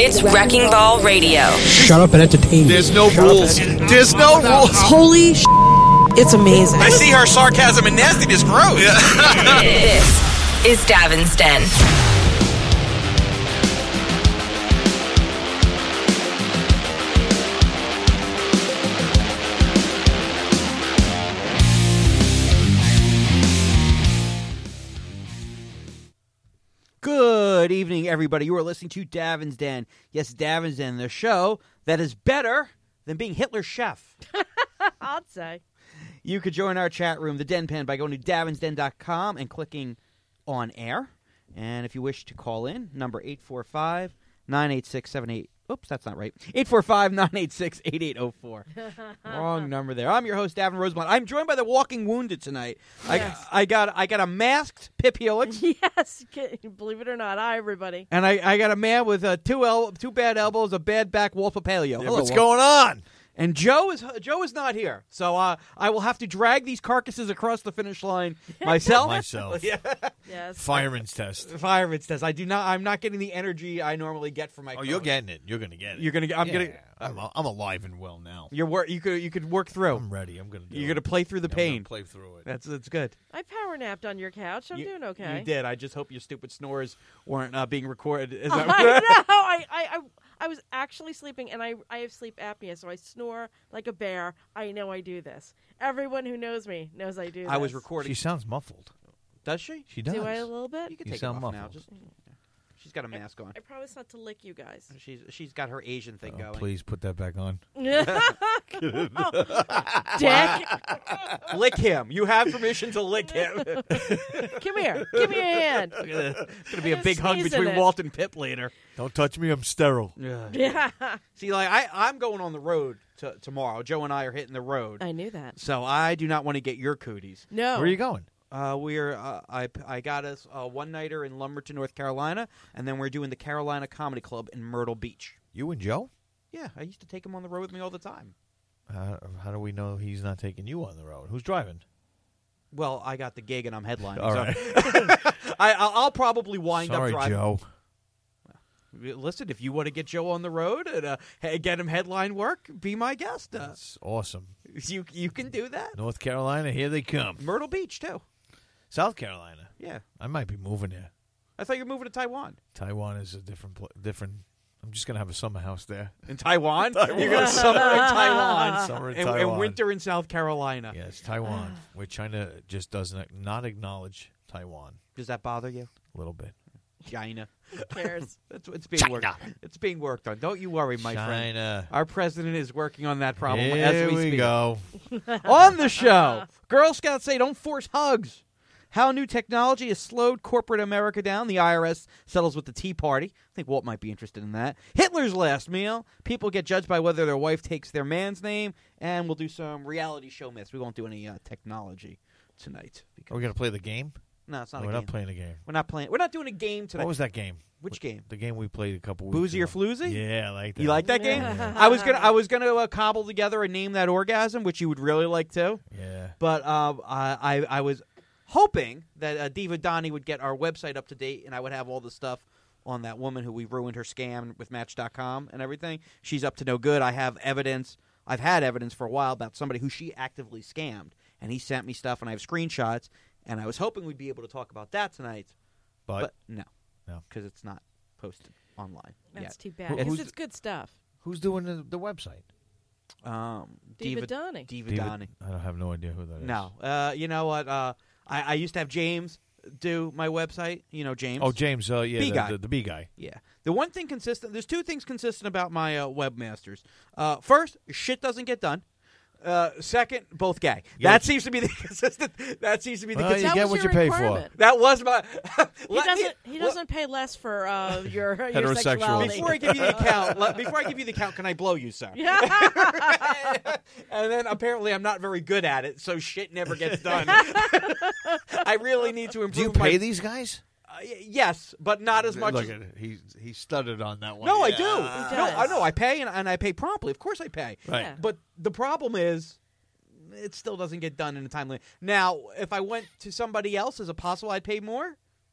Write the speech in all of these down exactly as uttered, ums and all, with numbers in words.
It's Wrecking Ball Radio. Shut up and entertain me. There's no Shut rules. There's no rules. Holy sh**, it's amazing. I see her sarcasm and nastiness grows. This is Davin's Den. Good evening, everybody. You are listening to Davin's Den. Yes, Davin's Den, the show that is better than being Hitler's chef. I'd say. You could join our chat room, the Den Pen, by going to davins den dot com and clicking on air. And if you wish to call in, number eight four five, nine eight six, seven eight. Oops, that's not right. eight four five, nine eight six, eight eight zero four. Wrong number there. I'm your host, Davin Rosenblatt. I'm joined by the Walking Wounded tonight. Yes. I, I got I got a masked Pip Helix. Yes, believe it or not. Hi, everybody. And I, I got a man with uh, two el- two bad elbows, a bad back, Walt Papaleo. Yeah, Hello, what's Walt. going on? And Joe is Joe is not here, so uh, I will have to drag these carcasses across the finish line myself. Myself. Yeah. Yes. Fireman's test. Fireman's test. I do not. I'm not getting the energy I normally get from my. Oh, you're phone. getting it. You're gonna get it. You're gonna. get- I'm Yeah, gonna. I'm, I'm alive and well now. You're work. You could. You could work through. I'm ready. I'm gonna. Do You're it. gonna play through the I'm gonna pain. play through it. That's that's good. I power napped on your couch. I'm you, doing okay. You did. I just hope your stupid snores weren't uh, being recorded. Is I that know. I, I, I, I was actually sleeping, and I, I have sleep apnea, so I snore like a bear. I know I do this. Everyone who knows me knows I do this. I was recording. She sounds muffled. Does she? She does. Do I a little bit? You can You take it sound off now. muffled. Just. She's got a mask on. I promise not to lick you guys. She's she's got her Asian thing Oh, going. please put that back on. Dick, Lick him. You have permission to lick him. come here. Give me a hand. It's going to be a I'm big hug sneezing between it. Walt and Pip later. Don't touch me. I'm sterile. Yeah. See, like, I, I'm going on the road to, tomorrow. Joe and I are hitting the road. I knew that. So I do not want to get your cooties. No. Where are you going? Uh, we're uh, I, I got us a one-nighter in Lumberton, North Carolina, and then we're doing the Carolina Comedy Club in Myrtle Beach. You and Joe? Yeah, I used to take him on the road with me all the time. Uh, how do we know he's not taking you on the road? Who's driving? Well, I got the gig and I'm headlining. All so right. I, I'll I'll probably wind Sorry, up driving. Joe. Listen, if you want to get Joe on the road and uh, hey, get him headline work, be my guest. Uh, That's awesome. you you can do that. North Carolina, here they come. Myrtle Beach too. South Carolina. Yeah, I might be moving there. I thought you were moving to Taiwan. Taiwan is a different, pl- different. I'm just gonna have a summer house there. In Taiwan, you're going to summer in Taiwan, Summer in and, Taiwan. and winter in South Carolina. Yes, Taiwan, where China just doesn't not acknowledge Taiwan. Does that bother you? A little bit. China. Who cares? That's it's being worked. It's being worked on. Don't you worry, my friend. China. Our president is working on that problem Here as we, we speak. go. On the show, Girl Scouts say don't force hugs. How new technology has slowed corporate America down. The I R S settles with the Tea Party. I think Walt might be interested in that. Hitler's last meal. People get judged by whether their wife takes their man's name. And we'll do some reality show myths. We won't do any uh, technology tonight. Are we gonna play the game? No, it's not No, a we're game. not playing the game. We're not playing. We're not doing a game tonight. What was that game? Which game? The game we played a couple weeks Boozy or ago. Floozy? Yeah, I like that. You like that game? Yeah. I was gonna. I was gonna uh, cobble together a name that orgasm, which you would really like to. Yeah. But uh, I, I, I was hoping that uh, Diva Donnie would get our website up to date, and I would have all the stuff on that woman who we ruined her scam with Match dot com and everything. She's up to no good. I have evidence. I've had evidence for a while about somebody who she actively scammed, and he sent me stuff, and I have screenshots. And I was hoping we'd be able to talk about that tonight, But, but no, No. because it's not posted online That's yet. too bad. Who- Because who's- it's good stuff. who's doing the, the website? Um, Diva Donnie. Diva Diva- Donnie. I don't have no idea who that is. No, uh, you know what? Uh, I, I used to have James do my website. You know James. Oh, James. Uh, yeah, B the, guy. The, the B guy. Yeah. The one thing consistent. There's two things consistent about my uh, webmasters. Uh, first, shit doesn't get done. Uh, second, both gay. Yeah. That seems to be the consistent. That seems to be the Well, consistent. you That get was what your you pay for. requirement. That was my. He Let me- doesn't. He doesn't pay less for uh, your your Heterosexual. sexuality. Before I give you the account, let, before I give you the account, can I blow you, sir? Yeah. And then apparently I'm not very good at it, so shit never gets done. I really need to improve. Do you my, pay these guys? Uh, y- yes, but not as much. Look as, at it. He he stuttered on that one. no, I Yeah. do. He No, does. I know. I pay and, and I pay promptly. Of course, I pay. Right. Yeah. But the problem is, it still doesn't get done in a timely. Now, if I went to somebody else as a possible, I'd pay more.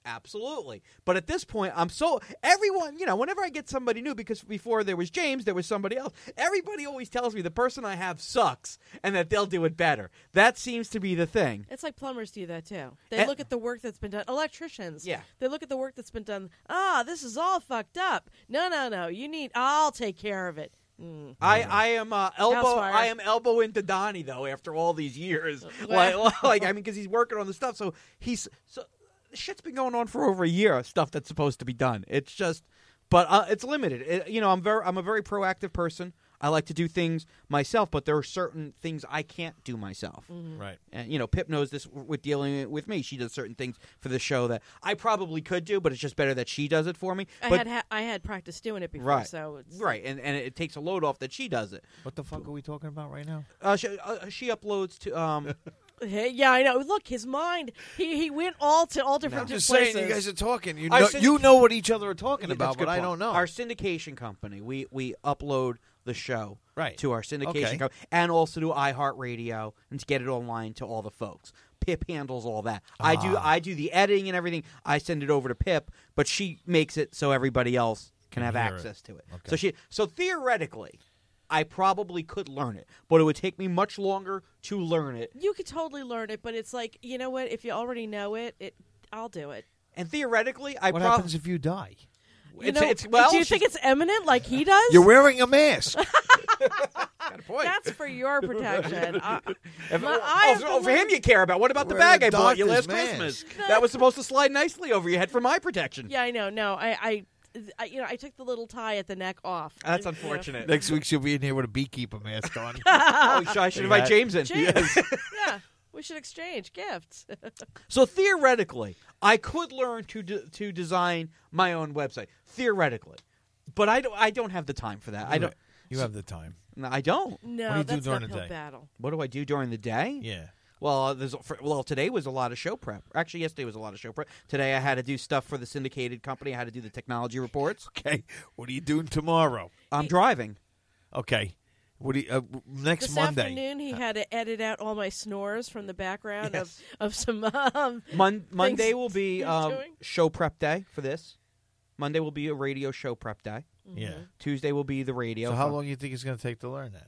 Absolutely. But at this point, I'm so everyone, you know, whenever I get somebody new, because before there was James, there was somebody else. Everybody always tells me the person I have sucks and that they'll do it better. That seems to be the thing. It's like plumbers do that too. They Eh. look at the work that's been done. Electricians. Yeah. They look at the work that's been done. Ah, this is all fucked up. No, no, no. You need. I'll take care of it. Mm. I, I am uh, elbow Housefire. I am elbow into Donnie though after all these years. Well- like, like I mean, because he's working on the stuff, so he's so shit's been going on for over a year. Stuff that's supposed to be done. It's just, but uh, it's limited. It, you know, I'm very I'm a very proactive person. I like to do things myself, but there are certain things I can't do myself. Right. And you know, Pip knows this with dealing with me. She does certain things for the show that I probably could do, but it's just better that she does it for me. I but, had ha- I had practice doing it before, Right. so it's right, and and it takes a load off that she does it. What the fuck are we talking about right now? Uh, she, uh, she uploads to um. Hey, yeah, I know. Look, his mind. He he went all to all different I'm just places. saying, you guys are talking. You Our know, syndic- you know what each other are talking Yeah, that's about, a good but I point. don't know. Our syndication company, we we upload the show Right. to our syndication Okay. company and also to iHeartRadio and to get it online to all the folks. Pip handles all that. I do Ah. I do the editing and everything. I send it over to Pip, but she makes it so everybody else can Can have hear it. access to it. Okay. So she so theoretically, I probably could learn it, but it would take me much longer to learn it. You could totally learn it, but it's like, you know what? If you already know it, it I'll do it. And theoretically, I what probably happens if you die? You it's, know, it's well. do you she's think it's eminent like he does? You're wearing a mask. got a point. That's for your protection. I, If- my- oh, I have for, to oh, for him learn- you care about. What about the Wearing bag I a bought you last doctor's Christmas? mask. That was supposed to slide nicely over your head for my protection. Yeah, I know. No, I, I, I, you know, I took the little tie at the neck off. That's You know. unfortunate. Next week she'll be in here with a beekeeper mask on. Oh, sh- I should invite Yeah. James in. James. Yeah, we should exchange gifts. So theoretically, I could learn to de- to design my own website. Theoretically, but I don't. I don't have the time for that. I don't. You have the time. No, I don't. No, What do you do that's during an the uphill day? battle. What do I do during the day? Yeah. Well, uh, there's for, well today was a lot of show prep. Actually, yesterday was a lot of show prep. Today I had to do stuff for the syndicated company. I had to do the technology reports. Okay. What are you doing tomorrow? I'm driving. Okay. What do you, uh, next This Monday? afternoon, he had to edit out all my snores from the background of, of some. Um, Mon- Monday will he's be um, doing? show prep day for this. Monday will be a radio show prep day. Yeah. Tuesday will be the radio. So how for- long do you think it's going to take to learn that?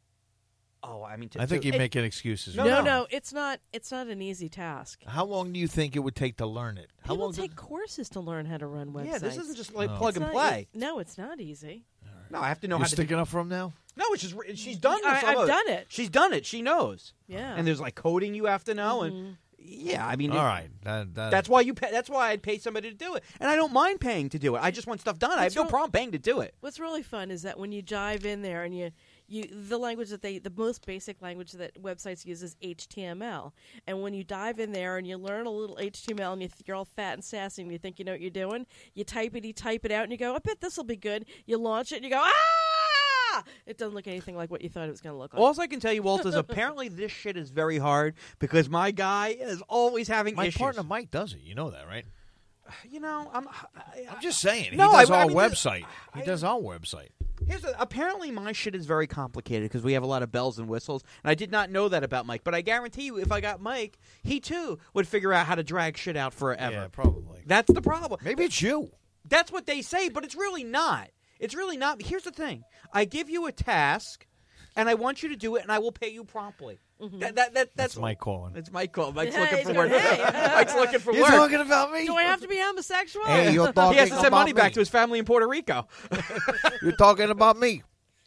Oh, I mean, to, I think to- you're It- making excuses. No, right no, now. no, it's not. It's not an easy task. How long do you think it would take to learn it? How People long take does- courses to learn how to run websites. yeah, this isn't just like No. plug It's and not play. e- no, it's not easy. No, I have to know You're how to. Do- sticking up for him now? no, it's just re- she's done this. I- some I've of done it. She's done it. She knows. Yeah. And there's like coding you have to know, Mhm. and yeah, I mean, All it- right. That, that, That's why you. Pay, that's why I'd pay somebody to do it, and I don't mind paying to do it. I just want stuff done. I have What's no wrong- problem paying to do it. What's really fun is that when you dive in there and you, you the language that they the most basic language that websites use is H T M L. And when you dive in there and you learn a little H T M L and you th- you're all fat and sassy and you think you know what you're doing, you type it, you type it out, and you go, I bet this will be good. You launch it and you go, ah! It doesn't look anything like what you thought it was going to look like. All I can tell you, Walt, is apparently this shit is very hard because my guy is always having My issues. partner Mike does it. You know that, right? You know, I'm. I, I'm just saying. No, he does I- I our mean, website. I- he does our website. Here's a, apparently my shit is very complicated because we have a lot of bells and whistles, and I did not know that about Mike. But I guarantee you, if I got Mike, he too would figure out how to drag shit out forever. Yeah, probably. That's the problem. Maybe it's you. That's what they say, but it's really not. It's really not. Here's the thing: I give you a task, and I want you to do it, and I will pay you promptly. Mm-hmm. That, that, that, that's That's Mike calling. It's Mike calling. Mike's Yeah, looking he's for going, work. "Hey." Mike's looking for You're work. talking about me? Do I have to be homosexual? Hey, you're talking He has to send about money back me. to his family in Puerto Rico. You're talking about me.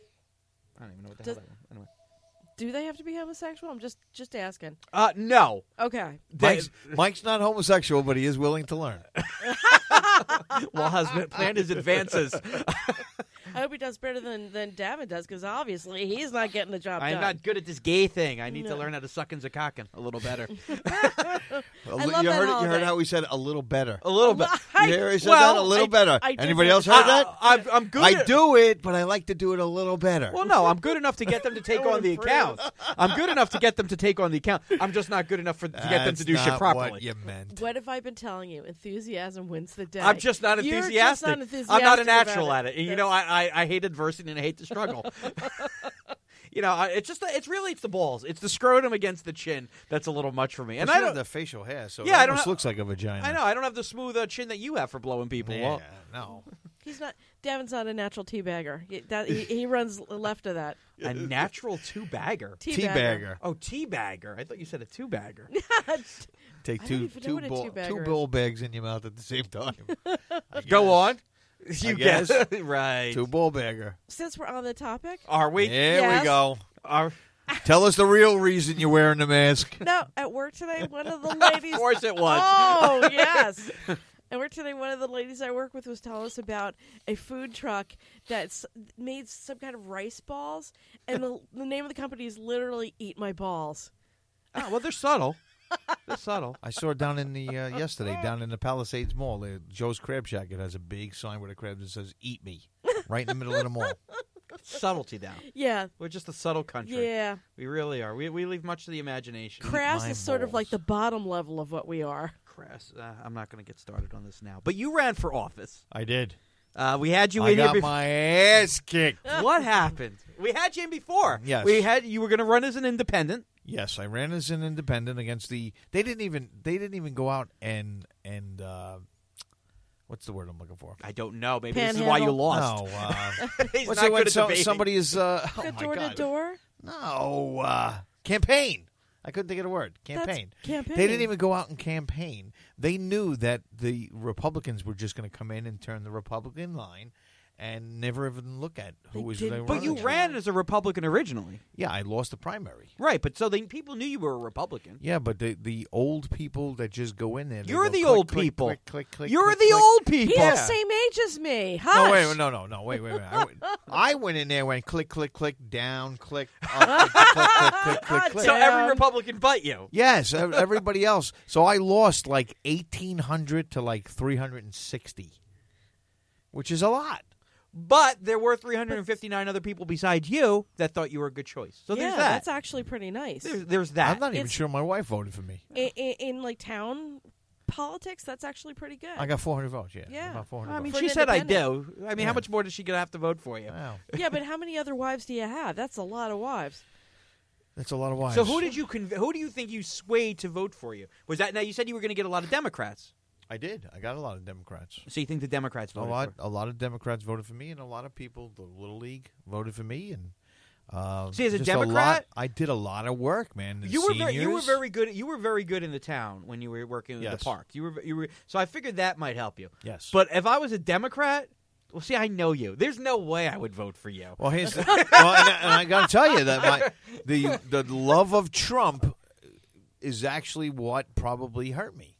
I don't even know what the Does- hell that was. Anyway. Do they have to be homosexual? I'm just just asking. Uh, no. Okay. Mike's, Mike's not homosexual, but he is willing to learn. Well, husband, plan his advances. I hope he does better than than Davin does because obviously he's not getting the job I'm done. not good at this gay thing. I need to No. learn how to suck and zacockin a little better. A I li- love you that heard it, you holiday. heard how he said a little better. A little bit. I- You hear he said well, that a little I- better. I did Anybody hear else that. heard I, that? I, I'm good. I at- do it, but I like to do it a little better. Well, no, I'm good enough to get them to take I on the improve. account. I'm good enough to get them to take on the account. I'm just not good enough for to get them That's to do shit not properly. What you meant. What have I been telling you? Enthusiasm wins the day. I'm just not You're enthusiastic. just not enthusiastic I'm not a about natural it. at it. And you know, I, I I hate adversity and I hate the struggle. you know, I- it's just the, it's really it's the balls. It's the scrotum against the chin that's a little much for me. And And I I don't. have the facial hair, so Yeah, it I don't almost ha- looks like a vagina. I know I don't have the smooth uh, chin that you have for blowing people. Yeah, Well, no. He's not. Davin's not a natural teabagger. He, that, he, he runs left of that. a natural two bagger. Teabagger. Teabagger. Oh, tea bagger. I thought you said a two bagger. Take I don't two even know two what a ball, two-bagger two is. ball bags in your mouth at the same time. I Go guess. on. You guess. guess. Right. Two ball bagger. Since we're on the topic, Are we? There Yes. we go. Are, Tell us the real reason you're wearing the mask. no, at work today, one of the ladies. of course it was. Oh yes. At work today, one of the ladies I work with was telling us about a food truck that's made some kind of rice balls, and the, the name of the company is literally "Eat My Balls." Oh, well, they're subtle. They're subtle. I saw it down in the uh, yesterday down in the Palisades Mall. Uh, Joe's Crab Shack. It has a big sign with a crab that says "Eat Me" right in the middle of the mall. Subtlety down. Yeah, We're just a subtle country. yeah. We really are. We we leave much to the imagination. Crass my is sort of like balls. the bottom level of what we are. Crass. Uh, I'm not going to get started on this now. But you ran for office. I did. Uh, we had you I in got here. my ass kicked. What happened? We had you in before. Yes. We had you were going to run as an independent. Yes, I ran as an independent against the. They didn't even. They didn't even go out and and. Uh, what's the word I'm looking for? I don't know. Maybe this is why you Panhandle? lost. No. Uh, He's what's not it when good at so- debating. somebody is? Uh, oh Good my door to God. door. No. Uh, campaign. I couldn't think of the word. Campaign. That's campaign. They didn't even go out and campaign. They knew that the Republicans were just going to come in and turn the Republican line and never even look at who They was didn't. they were But running you against. ran as a Republican originally. Yeah, I lost the primary. Right, but so the people knew you were a Republican. Yeah, but the the old people that just go in there. they You're go the click, old click, people. Click, click, click, You're click, the click. old He's people. Yeah. the same age as me. Hush. No, wait, no, no, no, wait, wait, wait. I went, I went in there, went click, click, click, down, click, up, click, click, click, click, click, click. So every Down. Republican but you. Yes, ev- everybody else. So I lost like eighteen hundred to like three hundred sixty, which is a lot. But there were three hundred fifty-nine other people besides you that thought you were a good choice. So yeah, there's that. that's actually pretty nice. There's, there's that. I'm not even It's- sure my wife voted for me. in, in, in like town politics, that's actually pretty good. I got four hundred votes, yeah. Yeah. About four hundred I mean, votes. For she an said I independent. do. I mean, Yeah. how much more does she gonna have to vote for you? Wow. Yeah, but how many other wives do you have? That's a lot of wives. That's a lot of wives. So who did you conv- who do you think you swayed to vote for you? Was that now you said you were going to get a lot of Democrats? I did. I got a lot of Democrats. So you think the Democrats A voted lot, for? a lot of Democrats voted for me, and a lot of people, the Little League, voted for me. And uh, See, as a just Democrat- lot, I did a lot of work, man. The You were very, you were seniors- very good. You were very good in the town when you were working in the Yes. park. You were you were so I figured that might help you. Yes. But if I was a Democrat, well, see, I know you. There's no way I would vote for you. Well, here's the, well, and, and I got to tell you that my the the love of Trump is actually what probably hurt me.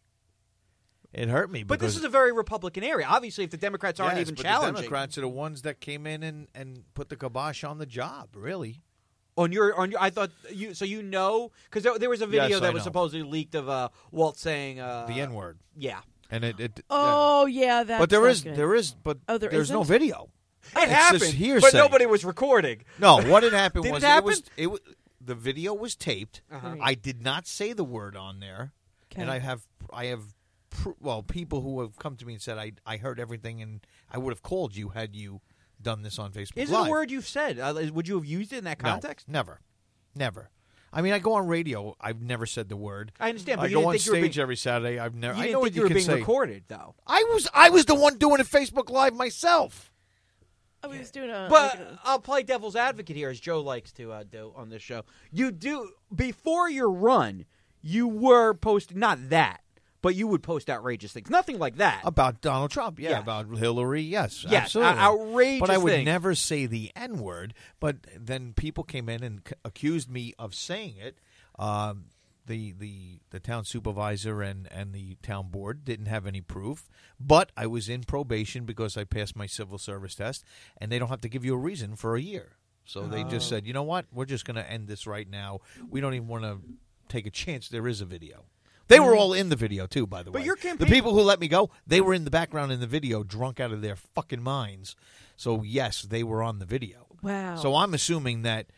It hurt me. But this because- is a very Republican area. Obviously, if the Democrats aren't Yes, even but challenging the Democrats are the ones that came in and, and put the kibosh on the job. Really. on your on your, I thought you. So you know, because there, there was a video Yes, that I was know. supposedly leaked of uh, Walt saying uh, The N word. Yeah, And it. it Oh yeah, that's but there not is good. there is but Oh, there there's no isn't? video. it It's happened, just but hearsay. nobody was recording. No, what had happened Did it was happen? was it was the video was taped. Uh-huh. I did not say the word on there, Okay. and I have I have pr- well people who have come to me and said I I heard everything and I would have called you had you done this on Facebook. Is it Live. a word you've said? Uh, would you have used it in that No, context? never, never. I mean, I go on radio. I've never said the word. I understand, but I you go didn't on think you were stage being- every Saturday. I've never. You I didn't know think what you you were can being say. recorded, though. I was I was the one doing a Facebook Live myself. Oh, he was doing a. But like a- I'll play devil's advocate here, as Joe likes to uh, do on this show. You do before your run, you were posting not that, but you would post outrageous things. Nothing like that. About Donald Trump, yeah. Yes. About Hillary, yes. Yes, absolutely. uh, outrageous But I would things. never say the N word. But then people came in and c- accused me of saying it. Um, the the the town supervisor and, and the town board didn't have any proof. But I was in probation because I passed my civil service test, and they don't have to give you a reason for a year. So they just said, you know what, we're just going to end this right now. We don't even want to take a chance. There is a video. They were all in the video, too, by the But way. your the campaign- people who let me go, they were in the background in the video, drunk out of their fucking minds. So, yes, they were on the video. wow. So I'm assuming that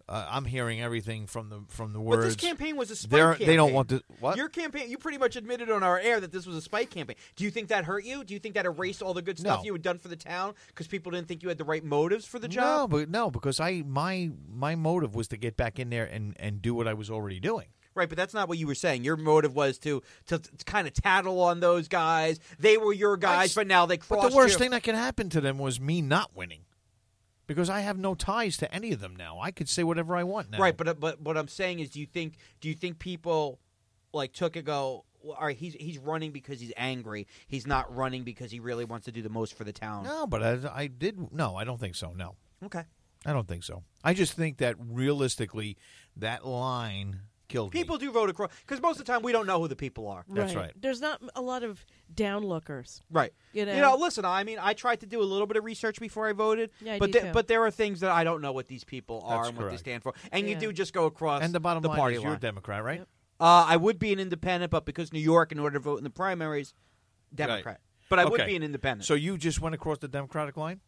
uh, I'm hearing everything from the from the But words. this campaign was a spike They're- campaign. They don't want to. What? Your campaign, you pretty much admitted on our air that this was a spike campaign. Do you think that hurt you? Do you think that erased all the good stuff No. you had done for the town because people didn't think you had the right motives for the No, job? but no, because I my my motive was to get back in there and, and do what I was already doing. Right, but that's not what you were saying. Your motive was to to, to kind of tattle on those guys. They were your guys, s- but now they crossed But the worst you. thing that could happen to them was me not winning, because I have no ties to any of them now. I could say whatever I want now. Right, but but what I'm saying is, do you think do you think people like took it go? Well, all right, he's he's running because he's angry. He's not running because he really wants to do the most for the town. No, but I, I did. No, I don't think so. No, Okay. I don't think so. I just think that realistically, that line killed me. People do vote across because most of the time we don't know who the people are. That's right. There's not a lot of downlookers. Right. You know? You know, listen, I mean, I tried to do a little bit of research before I voted, Yeah, I but do th- too. but there are things that I don't know what these people are That's and what they correct. stand for. And Yeah. you do just go across And the bottom line party is you're a line. Democrat, right? Yep. Uh, I would be an independent, but because New York, in order to vote in the primaries, Democrat. But I would Okay. be an independent. So you just went across the Democratic line?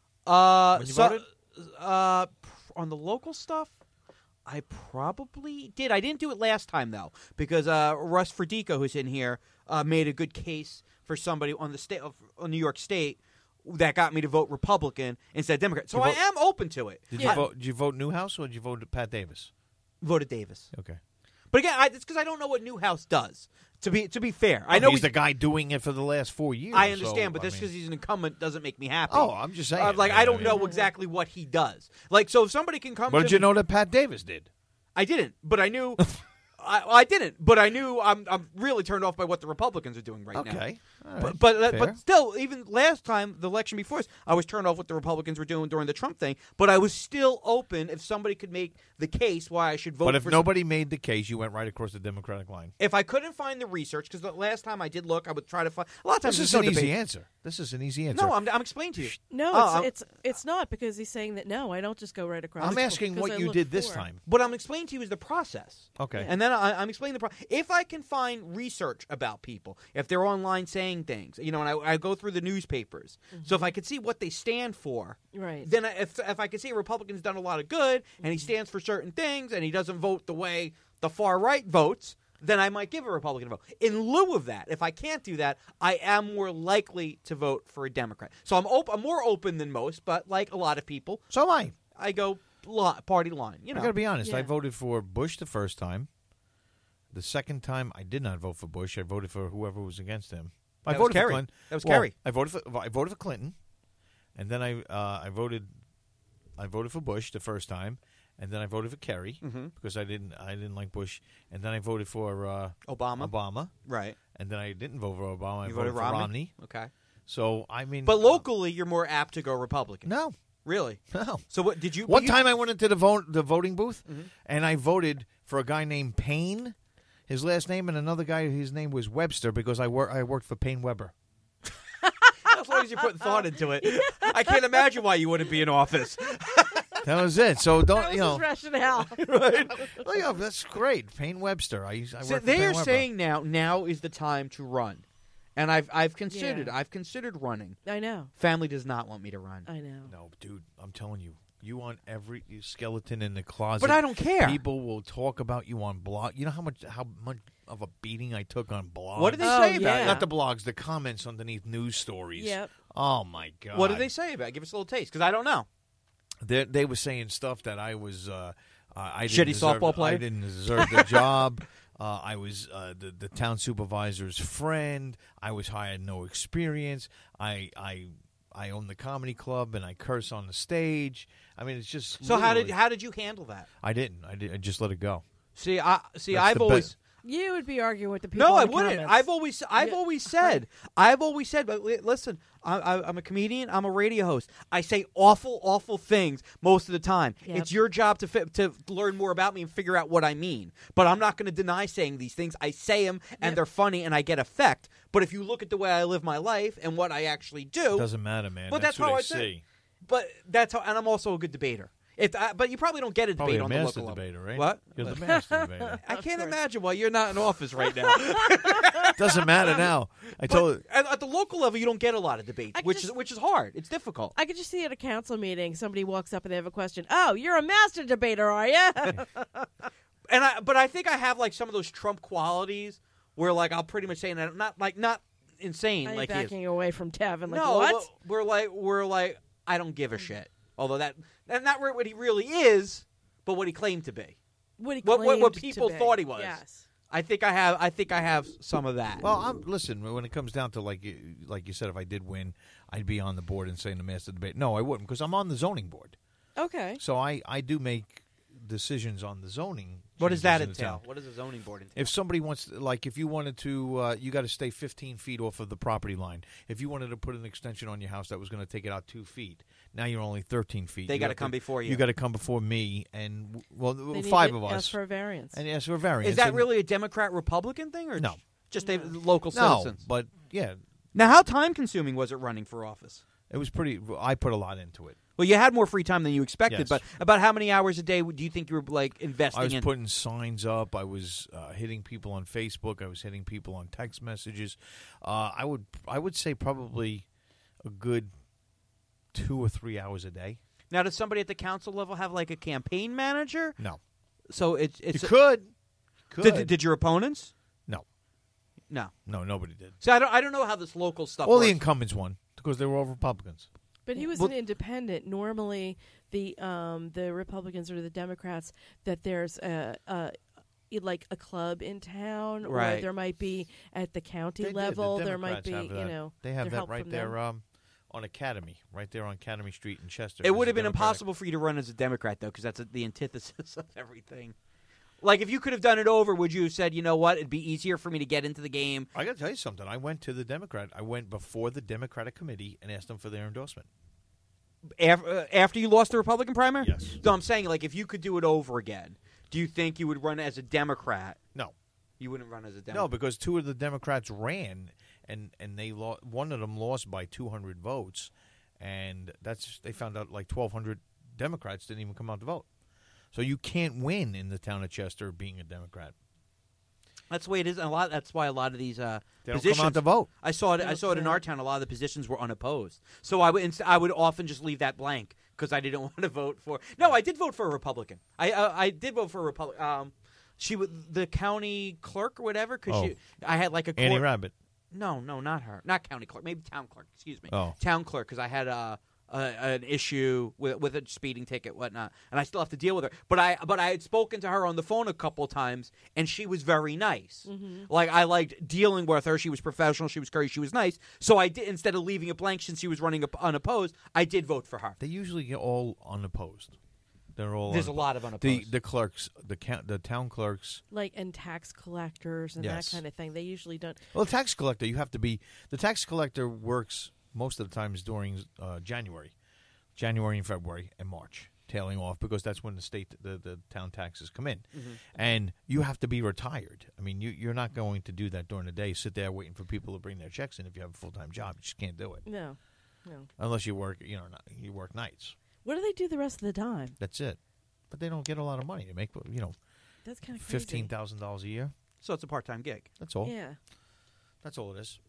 uh, When you so, voted? uh, on the local stuff, I probably did. I didn't do it last time though, because uh, Russ Ferdico, who's in here, uh, made a good case for somebody on the state of on New York State that got me to vote Republican instead of Democrat. So You I vote- am open to it. Did Yeah. you vote? Did you vote Newhouse or did you vote Pat Davis? Voted Davis, Okay. but again, I, it's because I don't know what Newhouse does. To be to be fair, I know he's he's the guy doing it for the last four years. I understand, so, but I just mean- because he's an incumbent doesn't make me happy. Oh, I'm just saying. Uh, like man, I don't mean- know exactly what he does. Like, so if somebody can come, But to did you me- know that Pat Davis did? I didn't, but I knew. I, I didn't, but I knew. I'm I'm really turned off by what the Republicans are doing right now. Okay. All right. But but, uh, Fair. but still, even last time, the election before us, I was turned off what the Republicans were doing during the Trump thing. But I was still open if somebody could make the case why I should vote. But if for nobody made the case, you went right across the Democratic line. if I couldn't find the research, because the last time I did look, I would try to find. A lot of times, This is there's an no easy debate. answer. This is an easy answer. No, I'm I'm explaining to you. No, Oh, it's, I'm- it's it's not because he's saying that. No, I don't just go right across. I'm asking because I what you look did this for- time. What I'm explaining to you is the process. Okay. And then I, I'm explaining the process. If I can find research about people, if they're online saying things, you know, and I, I go through the newspapers. So if I could see what they stand for, Right. then I- if if I could see a Republican's done a lot of good and he stands for certain things and he doesn't vote the way the far right votes, then I might give a Republican a vote. In lieu of that, if I can't do that, I am more likely to vote for a Democrat. So I'm op- I'm more open than most, but like a lot of people, So am I. I go li- party line. You know, I got to be honest. I Yeah. voted for Bush the first time. The second time, I did not vote for Bush. I voted for whoever was against him. I That was voted Kerry. for Clinton. That was Well, Kerry. I voted for I voted for Clinton, and then I uh, I voted I voted for Bush the first time, and then I voted for Kerry Mhm. because I didn't I didn't like Bush, and then I voted for uh, Obama. Obama, Right. and then I didn't vote for Obama. I You voted, voted for Romney? Romney. Okay. So I mean, But locally, you're more apt to go Republican. no, Really? no. So what did you? One but you- time I went into the vote the voting booth, Mhm. and I voted for a guy named Payne, his last name, and another guy his name was Webster because I wor- I worked for Payne Weber. as long as you put thought into it, I can't imagine why you wouldn't be in office. That was it. So don't That was you know? his rationale. Right. Oh, yeah, that's great. Payne Webster. I, used- I So worked for they Payne are Weber. saying now, now is the time to run, and I've I've considered Yeah. I've considered running. I know. Family does not want me to run, I know. No, dude, I'm telling you, you want every skeleton in the closet. but I don't care. People will talk about you on blog. You know how much how much of a beating I took on blogs. What did they Oh, say about yeah. it? Not the blogs, the comments underneath news stories. Yep. Oh my god. What did they say about it? Give us a little taste, because I don't know. They, they were saying stuff that I was uh, uh, I Shitty didn't deserve, softball player? I didn't deserve the job. Uh, I was uh, the the town supervisor's friend. I was hired no experience. I I I own the comedy club and I curse on the stage. I mean, it's just So how did literally- how did you handle that? I didn't. I did. I just let it go. See, I see. That's I've the always. best. You would be arguing with the people. No, in I the wouldn't. comments. I've always, I've Yeah. always said, I've always said. But li- listen, I, I, I'm a comedian. I'm a radio host. I say awful, awful things most of the time. Yep. It's your job to fi- to learn more about me and figure out what I mean. But I'm not going to deny saying these things. I say them, and Yep. they're funny, and I get effect. But if you look at the way I live my life and what I actually do, Doesn't matter, man. But that's, that's what how I I say. see. but that's how. And I'm also a good debater. If I, but you probably don't get a Probably debate a on the master local debater, level. right? What? You're the master debater. I can't course. imagine why you're not in office right now. Doesn't matter now. I told. But at, at the local level, you don't get a lot of debates, I could which just- is which is hard. It's difficult. I could just see at a council meeting, somebody walks up and they have a question. Oh, you're a master debater, are you? And I, but I think I have like some of those Trump qualities where like I'll pretty much say that not like not insane I'm like he is. backing away from Tevin. Like, no, what? we're like we're like I don't give a shit. Although that that's not what he really is, but what he claimed to be. What, he what- what- what claimed to people be. thought he was. Yes. I think I have I think I have some of that. Well, I'm, listen. When it comes down to like, you- like you said, if I did win, I'd be on the board and saying the master debate. No, I wouldn't because I'm on the zoning board. Okay. So I, I do make decisions on the zoning. what does changes that in the town. entail? What does a zoning board entail? If somebody wants, like, if you wanted to, uh, you got to stay fifteen feet off of the property line. If you wanted to put an extension on your house that was going to take it out two feet, now you're only thirteen feet. They You gotta have come before you. You got to come before me, and well, They need five to of ask us, for a variance. and ask for a variance. Is that And- really a Democrat Republican thing, or No. just a local no? citizens? But yeah, Now, how time consuming was it running for office? it was pretty. I put a lot into it. Well, you had more free time than you expected, Yes. but about how many hours a day do you think you were like investing I was in? putting signs up. I was uh, hitting people on Facebook. I was hitting people on text messages. Uh, I would I would say probably a good two or three hours a day. Now, does somebody at the council level have like a campaign manager? No, So it's it's you could. Could. Did, did your opponents? No, No. no, nobody did. So I don't I don't know how this local stuff All works. the incumbents won because they were all Republicans. But he was Well- an independent. Normally, the um, the Republicans or the Democrats, that there's a, a like a club in town, or Right. there might be at the county They did. The level. There might Democrats be, have you that. know, They have their that help right from there them. um, on Academy, right there on Academy Street in Chester. It There's would a have been Democratic- impossible for you to run as a Democrat, though, because that's the antithesis of everything. Like, if you could have done it over, would you have said, you know what, it'd be easier for me to get into the game? I got to tell you something. I went to the Democrat. I went before the Democratic committee and asked them for their endorsement. Af- uh, after you lost the Republican primary? Yes. So I'm saying, like, if you could do it over again, do you think you would run as a Democrat? No. You wouldn't run as a Democrat. No, because two of the Democrats ran, and and they lo- one of them lost by two hundred votes, and that's they found out like twelve hundred Democrats didn't even come out to vote. So you can't win in the town of Chester being a Democrat. That's the way it is. And a lot. That's why a lot of these uh, They don't positions. come out to vote. I saw it. They I don't- saw it in yeah. our town. A lot of the positions were unopposed. So I would. inst- I would often just leave that blank because I didn't want to vote for. No, I did vote for a Republican. I uh, I did vote for a Republican. Um, she was the county clerk or whatever. Because Oh. I had like a Annie court- Rabbit. No, no, not her. Not county clerk. Maybe town clerk. Excuse me. Oh. Town clerk. Because I had a, a an issue with with a speeding ticket, whatnot, and I still have to deal with her. But I but I had spoken to her on the phone a couple of times, and she was very nice. Like I liked dealing with her. She was professional. She was courteous. She was nice. So I did, instead of leaving it blank since she was running up unopposed, I did vote for her. They usually get all unopposed. They're all. There's a unopposed. lot of The unopposed. the clerks, the count, the town clerks. like and tax collectors and Yes. that kind of thing. They usually don't. Well, the tax collector, you have to be. The tax collector works most of the times during uh, January, January and February and March, tailing off because that's when the state, the, the town taxes come in, and you have to be retired. I mean, you you're not going to do that during the day. Sit there waiting for people to bring their checks in. If you have a full time job, you just can't do it No, no. unless you work. You know, not- you work nights. What do they do the rest of the time? That's it. But they don't get a lot of money. They make you know That's kind of fifteen thousand dollars a year. So it's a part time gig. That's all. Yeah. That's all it is.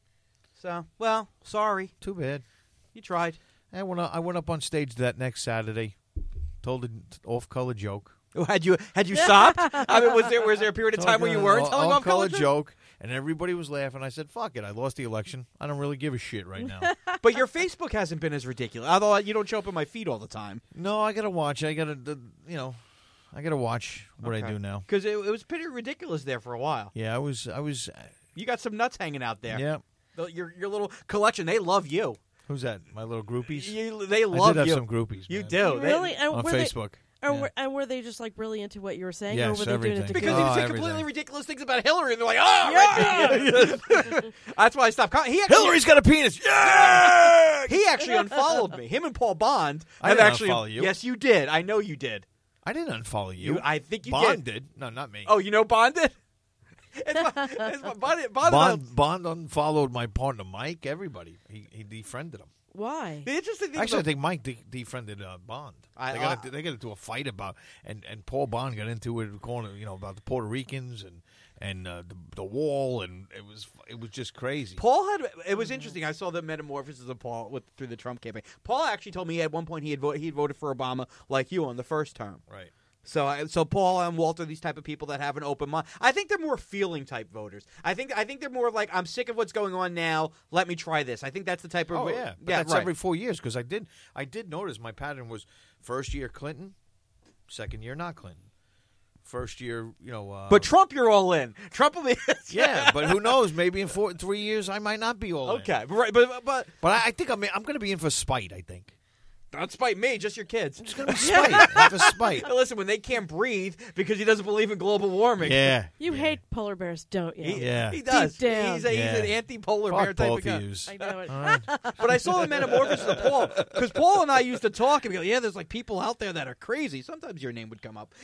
So well, sorry, Too bad. you tried. I went. Up, I went up on stage that next Saturday, told an off-color joke. Had you had you stopped? I mean, was there was there a period of time where you weren't Told telling an off color off-color joke, and everybody was laughing. I said, "Fuck it, I lost the election. I don't really give a shit right now." But your Facebook hasn't been as ridiculous. Although you don't show up in my feed all the time. No, I gotta watch. I gotta, the, you know, I gotta watch what I do now. Because it, it was pretty ridiculous there for a while. Yeah, I was. I was. You got some nuts hanging out there. Yeah. The- your your little collection. They love you. Who's that? My little groupies. You they I love did have you. some groupies. You man. do. They- Really? And on were they- Facebook. Or Yeah. were, and were they just like really into what you were saying, Yes, or were they doing it to everything. because Oh, you say everything. completely ridiculous things about Hillary, and they're like, "Oh, Ricky." That's why I stopped. Com- he actually, Hillary's got a penis. Yeah. He actually unfollowed me. Him and Paul Bond I have didn't actually. unfollow you. Yes, you did. I know you did. I didn't unfollow you. You- I think you Bond did. did. No, not me. Oh, you know Bond did. It's, it's, Bond, Bond, Bond, Bond unfollowed my partner Mike. Everybody. He he defriended him. Why? The interesting thing Actually, I about- think Mike de- defriended uh, Bond. I- they got I- they got into a fight about, and, and Paul Bond got into it, calling you know about the Puerto Ricans and and uh, the, the wall, and it was it was just crazy. Paul had. It was interesting. I saw the metamorphosis of Paul with through the Trump campaign. Paul actually told me at one point he had voted, he had voted for Obama like you on the first term. Right. So, I- so Paul and Walter, these type of people that have an open mind. I think they're more feeling type voters. I think I think they're more like, I'm sick of what's going on now. Let me try this. I think that's the type of. Oh yeah, but yeah, that's right. every four years because I did I did notice my pattern was first year Clinton, second year not Clinton, first year you know. Uh, But Trump, you're all in. Trump will be. yeah, but who knows? Maybe in four, three years I might not be all in. Okay, but right, but but But I, I think I'm I'm going to be in for spite. I think don't spite me, just your kids. it's going to be spite. I'm for spite. Now, listen, when they can't breathe because he doesn't believe in global warming. Yeah. You hate polar bears, don't you? He, Yeah. he does. Deep down. He's, a, Yeah. he's an anti-polar bear Fuck type both of guy. of yous. I know it. All right. But I saw the metamorphosis of Paul because Paul and I used to talk and be like, "Yeah, there's like people out there that are crazy." Sometimes your name would come up.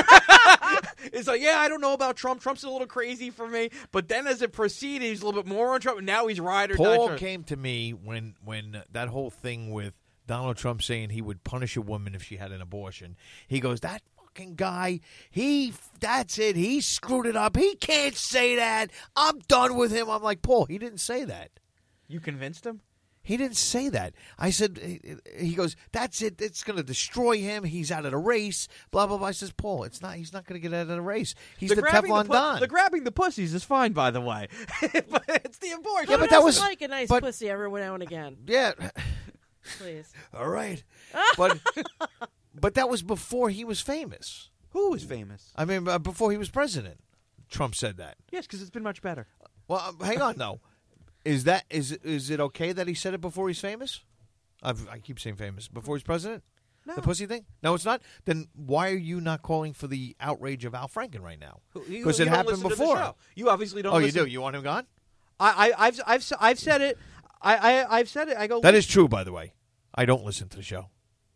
It's like, "Yeah, I don't know about Trump. Trump's a little crazy for me." But then as it proceeded, he's a little bit more on Trump. And now he's ride or die Paul Trump. came to me when when that whole thing with Donald Trump saying he would punish a woman if she had an abortion. He goes, that fucking guy, he, that's it. He screwed it up. He can't say that. I'm done with him. I'm like, Paul, he didn't say that. You convinced him? He didn't say that. I said, he goes, that's it. It's going to destroy him. He's out of the race. Blah, blah, blah. I says, Paul, it's not, he's not going to get out of the race. He's the, grabbing Teflon the pu- Don. The grabbing the pussies is fine, by the way. But it's the abortion. Yeah, Who but that doesn't was- like a nice but- pussy every now and again. yeah. Please. All right. But, but that was before he was famous. Who was famous? I mean, uh, before he was president, Trump said that. Yes, because it's been much better. Well, uh, hang on, though. Is that is is it okay that he said it before he's famous? I've, I keep saying famous before he's president. No. The pussy thing? No, it's not. Then why are you not calling for the outrage of Al Franken right now? You- Because you it don't happened listen to the before. show. You obviously don't. Oh, you listen. do. You want him gone? I, I, I've, I've, I've said it. I, I, I've said it. I go. That is true, by the way. I don't listen to the show.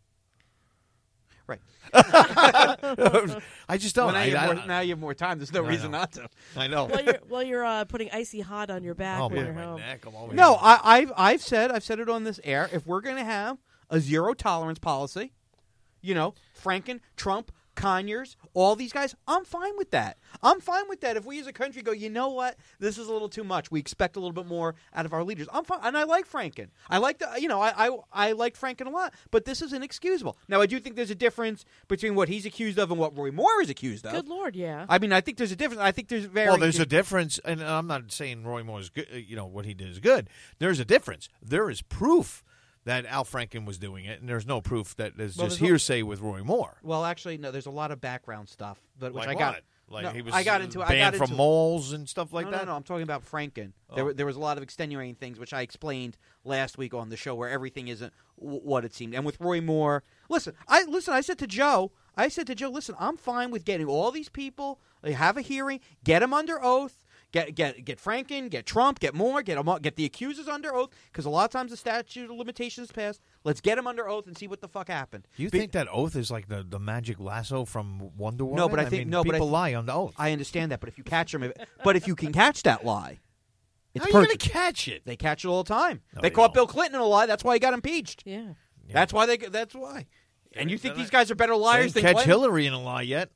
right. I just don't. Well, now, I, you I, have more, now you have more time. There's no I reason know. not to. I know. Well, you're well, you're uh, putting icy hot on your back Oh, when my, you're my home. neck. I'm over No, here. I, I've, I've said, I've said it on this air. If we're going to have a zero tolerance policy, you know, Franken, Trump, Conyers, all these guys, I'm fine with that. I'm fine with that. If we as a country go, you know what, this is a little too much. We expect a little bit more out of our leaders. I'm fine, and I like Franken. I like the, you know, I, I, I liked Franken a lot. But this is inexcusable. Now, I do think there's a difference between what he's accused of and what Roy Moore is accused of. Good Lord, yeah. I mean, I think there's a difference. I think there's very Well, there's a difference, and I'm not saying Roy Moore is good. You know what he did is good. There's a difference. There is proof that Al Franken was doing it, and there's no proof that there's Well, just there's no- hearsay with Roy Moore. Well, actually, no. There's a lot of background stuff, but which Like I got. what? Like no, he was I got into. I banned got from into, malls and stuff like no, that. No, no, I'm talking about Franken. There, Oh. were- there was a lot of extenuating things, which I explained last week on the show, where everything isn't w- what it seemed. And with Roy Moore, listen, I listen. I said to Joe, I said to Joe, listen, I'm fine with getting all these people. They have a hearing, get them under oath. Get get get Franken, get Trump, get Moore, get them, all- get the accusers under oath, because a lot of times the statute of limitations passed. Let's get them under oath and see what the fuck happened. You Be- think that oath is like the, the magic lasso from Wonder Woman? No, but I think- mean, no, but I people th- lie on the oath. I understand that, but if you catch them, but if you can catch that lie, it's How are you perfect. going to catch it? They catch it all the time. No, they they caught don't. Bill Clinton in a lie. That's why he got impeached. Yeah. Yeah. That's why they. That's why. And you think Then these I- guys are better They liars didn't than catch Clinton? Hillary in a lie yet.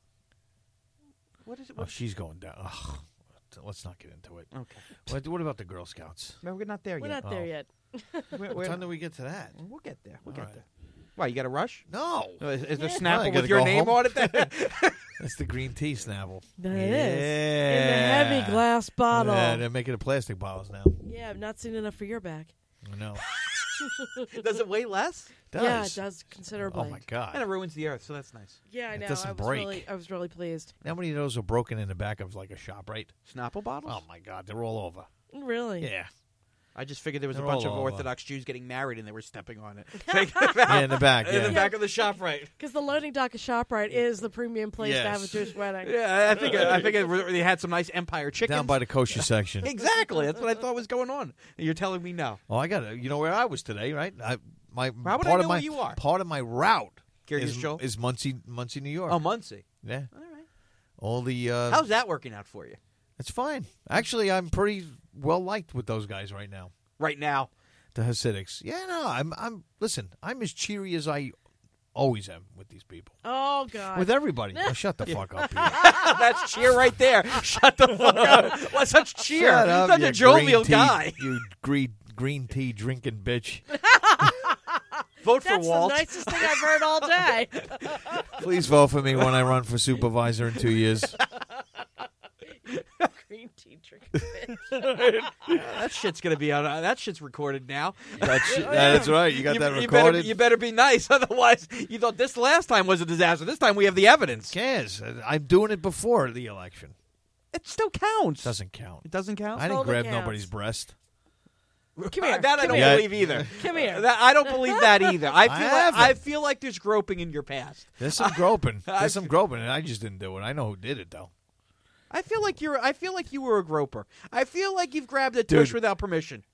What is it? Oh, What? she's going down. Ugh. Let's not get into it. Okay. What, what about the Girl Scouts? No, we're not there We're yet. not there Oh. yet. We're, What we're time not- do we get to that? We'll get there. We'll All get right. there. Why, you got to rush? No. Uh, Is, is there Yeah. Snapple No, you with gotta your go name home. on it there? That's the green tea Snapple. That yeah. it is. In the heavy glass bottle. Yeah, they're making it plastic bottles now. Yeah, I've not seen enough for your back. I know. Does it weigh less? Does. Yeah, it does considerably. Oh, my God. And it ruins the earth, so that's nice. Yeah, I It know. doesn't I was break. really, I was really pleased. How many of those are broken in the back of like a shop, right? Snapple bottles? Oh, my God. They're all over. Really? Yeah. I just figured there was a They're bunch of all over. Orthodox Jews getting married and they were stepping on it. Yeah, in the back. In the Yeah. back of the shop, right? Because the loading dock of ShopRite is the premium place to have a Yes. Jewish wedding. Yeah, I think I think it, they had some nice Empire chickens. Down by the kosher section. Exactly. That's what I thought was going on. And you're telling me no. Oh, I got it. You know where I was today, right? I, my How would I part know of my where you are? part of my route Curious is, Joe? is Muncie, Muncie, New York. Oh, Muncie. yeah. All right. All the uh, How's that working out for you it's fine. Actually, I'm pretty well liked with those guys right now. right now? The Hasidics. Yeah, no, I'm. I'm. Listen, I'm as cheery as I always am with these people. Oh God. With everybody. Oh, shut the fuck up. Here. That's cheer right there. Shut the fuck up. What's such cheer? Shut up, Such you a jovial green tea- guy. You green green tea drinking bitch. Vote for That's the Walt. nicest thing I've heard all day. Please vote for me when I run for supervisor in two years. Green tea drinking bitch. That shit's gonna be on. Uh, that shit's recorded now. That's, that's right. You got you, that you better, recorded. you better be nice, otherwise you thought this last time was a disaster. This time we have the evidence. cares? I'm doing it before the election. It still counts. Doesn't count. It doesn't count. I didn't Totally grab counts. nobody's breast. Come here. That I Come don't here. believe either. Come here. That, I don't believe that either. I I feel like, haven't. I feel like there's groping in your past. There's some groping. I- There's some groping, and I just didn't do it. I know who did it though. I feel like you're. I feel like you were a groper. I feel like you've grabbed a Dude. tush without permission.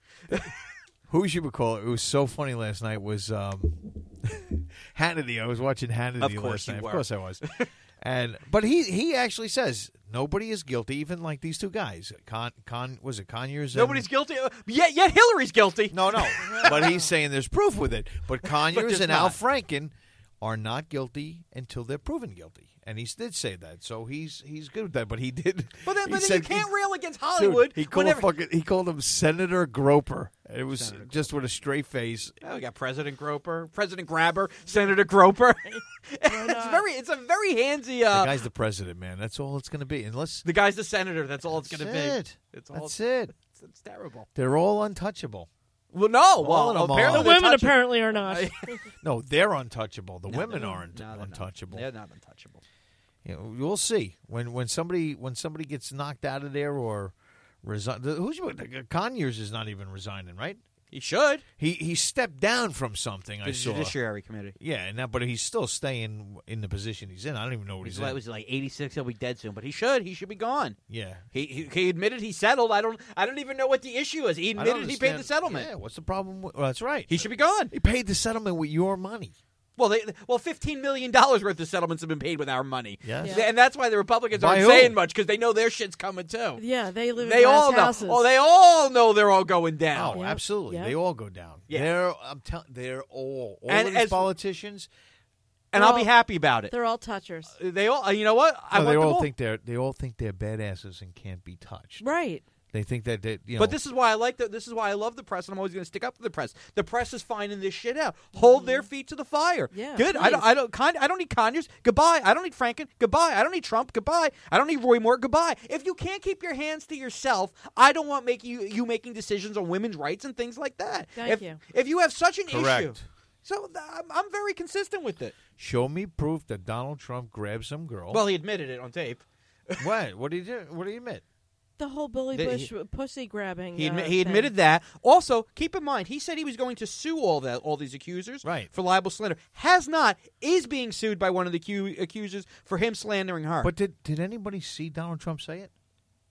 Who you would call it? It was so funny last night. Was um, Hannity? I was watching Hannity Of course last night. you were. Of course I was. And but he he actually says nobody is guilty, even like these two guys. Con Con was it Conyers? and- Nobody's guilty. Uh, Yet, yet Hillary's guilty. No, no. But he's saying there's proof with it. But Conyers there's and Al not. Franken are not guilty until they're proven guilty. And he did say that, so he's he's good with that. But he did. But then, he but then said- you can't he- rail against Dude, Hollywood. he called whenever, fucking, he called him Senator Groper. It was Senator just with a straight face. Oh, we got President Groper, President Grabber, Senator Groper. it's not? very, it's a very handsy. The Uh, guy's the president, man. That's all it's going to be. Unless the guy's the senator. That's all it's that's going to be. it. It's all. That's it. It's, it's terrible. They're all untouchable. Well, no. All Well, of them apparently are. The they're women touching- apparently are not. No, they're untouchable. The No, women they're- aren't no, they're not. untouchable. They're not untouchable. You know, we'll see when when somebody when somebody gets knocked out of there or resign. Who's Conyers is not even resigning, right? He should. He he stepped down from something. I The saw. Judiciary Committee. Yeah, and that, but he's still staying in the position he's in. I don't even know what He's he's like, in. was he like eighty-six? He'll be dead soon, but he should. He should be gone. Yeah, He, he he admitted he settled. I don't I don't even know what the issue is. He I don't admitted he paid the understand- settlement. Yeah, what's the problem? With, well, that's right. He should be gone. He paid the settlement with your money. Well, they, well, fifteen million dollars worth of settlements have been paid with our money. Yes. Yeah. And that's why the Republicans By aren't who? saying much, because they know their shit's coming too. Yeah, they live They in glass all know. houses. Oh, they all know they're all going down. Oh, Yep. absolutely. Yep. They all go down. Yeah. They're I'm telling. They're all all And of these as- politicians. And I'll be Well, happy about it. They're all touchers. They all. uh, You know what? I No, want they them all all. think they're they all think they're badasses and can't be touched. Right. They think that they, you know. But this is why I like the, This is why I love the press, and I'm always going to stick up for the press. The press is finding this shit out. Hold their feet to the fire. Yeah, good. I don't. please. I don't. Con, I don't need Conyers. Goodbye. I don't need Franken. Goodbye. I don't need Trump. Goodbye. I don't need Roy Moore. Goodbye. If you can't keep your hands to yourself, I don't want making you you making decisions on women's rights and things like that. Thank if, you. If you have such an Correct. issue, so th- I'm, I'm very consistent with it. Show me proof that Donald Trump grabbed some girl. Well, he admitted it on tape. what? What did he do? What did he admit? The whole Billy The- Bush pussy grabbing. He, admi- uh, he thing. admitted that. Also, keep in mind, he said he was going to sue all that all these accusers Right. for libel slander. Has not. Is being sued by one of the acu- accusers for him slandering her. But did did anybody see Donald Trump say it?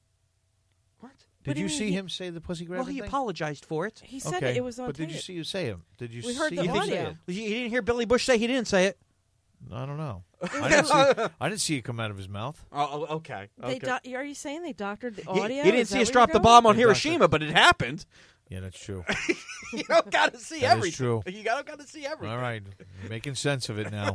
what? Did What do you you mean see he- him say the pussy Well, grabbing he thing? apologized for it. He said okay, it, it was on but tape. did you see him say him? Did you We heard see the him say audio. it? You, you didn't hear Billy Bush say he didn't say it. I don't know. I didn't see. I didn't see it come out of his mouth. Oh, okay. They do- are you saying they doctored the He, audio? he didn't Is see that us where drop you're the going? bomb on They Hiroshima, but it happened. Yeah, that's true. You don't got to see That is everything. true. You don't got to see everything. All right, You're making sense of it now.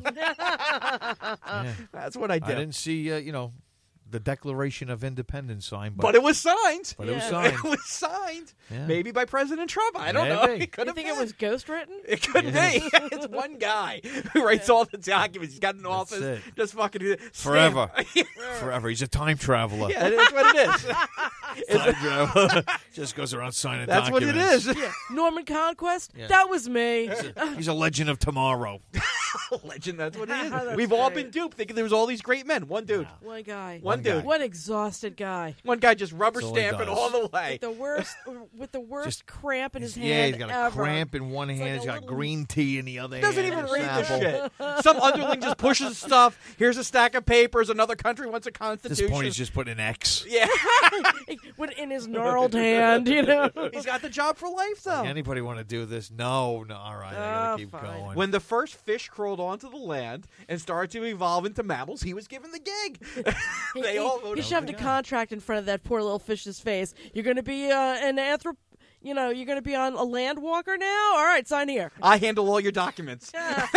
Yeah. That's what I I did. didn't see, uh, you know, the Declaration of Independence signed, but, but it was signed. but it was Yeah. signed. It was signed. Yeah. Maybe by President Trump. I don't know. Maybe. It could You have think been. it was ghostwritten? It could Yeah. be. It's one guy who writes all the documents. He's got an office. it. Just fucking Forever. stamp. Forever. He's a time traveler. Yeah, that's what it is. Time traveler. Just goes around signing That's what it documents. is. Norman Conquest? Yeah. That was me. He's a legend of tomorrow. Legend. That's what it is. That's We've all great. been duped thinking there was all these great men. One dude. One guy. One, One dude. guy. What exhausted guy. One guy just rubber That's all he stamping does. all the way. With the worst, with the worst Just- cramp in his hand yeah, he's got a ever. cramp in one It's hand. like he's a got little- green tea in the other Doesn't hand. even and read the sample. shit. Some underling just pushes stuff. Here's a stack of papers. Another country wants a At constitution. this point, he's just putting an X. yeah. With- in his gnarled hand, you know. He's got the job for life, though. Anybody want to do this? No, no. All right, I gotta Oh, keep fine. going. When the first fish crawled onto the land and started to evolve into mammals, he was given the gig. they he, all he voted. shoved a contract in front of that poor little fish's face. You're going to be uh, an anthrop. you know, you're going to be on a land walker now? All right, sign here. I handle all your documents.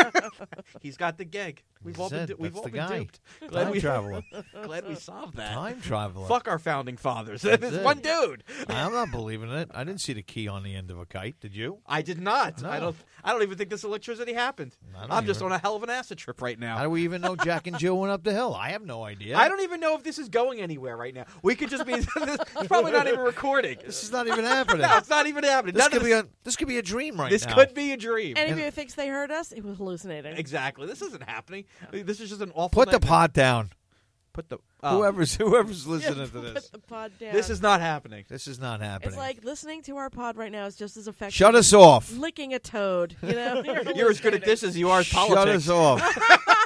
He's got the gig. We've all That's been, it. we've That's all the been guy. duped. Glad Time we, traveler. glad we solved that. Time traveler. Fuck our founding fathers. That's There's it. one dude. I'm not believing it. I didn't see the key on the end of a kite. Did you? I did not. No. I don't. I don't even think this electricity happened. I don't I'm just even- on a hell of an acid trip right now. How do we even know Jack and Jill went up the hill? I have no idea. I don't even know if this is going anywhere right now. We could just be. It's probably not even recording. This is not even happening. No, it's not even happening. This None could of be this, a this could be a dream right this now. could be a dream. Anybody who thinks they heard us, it was hallucinating. Exactly. This isn't happening. This is just an awful. Put the nightmare. pod down. Put the. oh. Whoever's whoever's Yeah, listening to put this. the pod down. This is not happening. This is not happening. It's like listening to our pod right now is just as effective. Shut as us off. Licking a toad. You know, You're as good at this as you are at politics. Shut us off.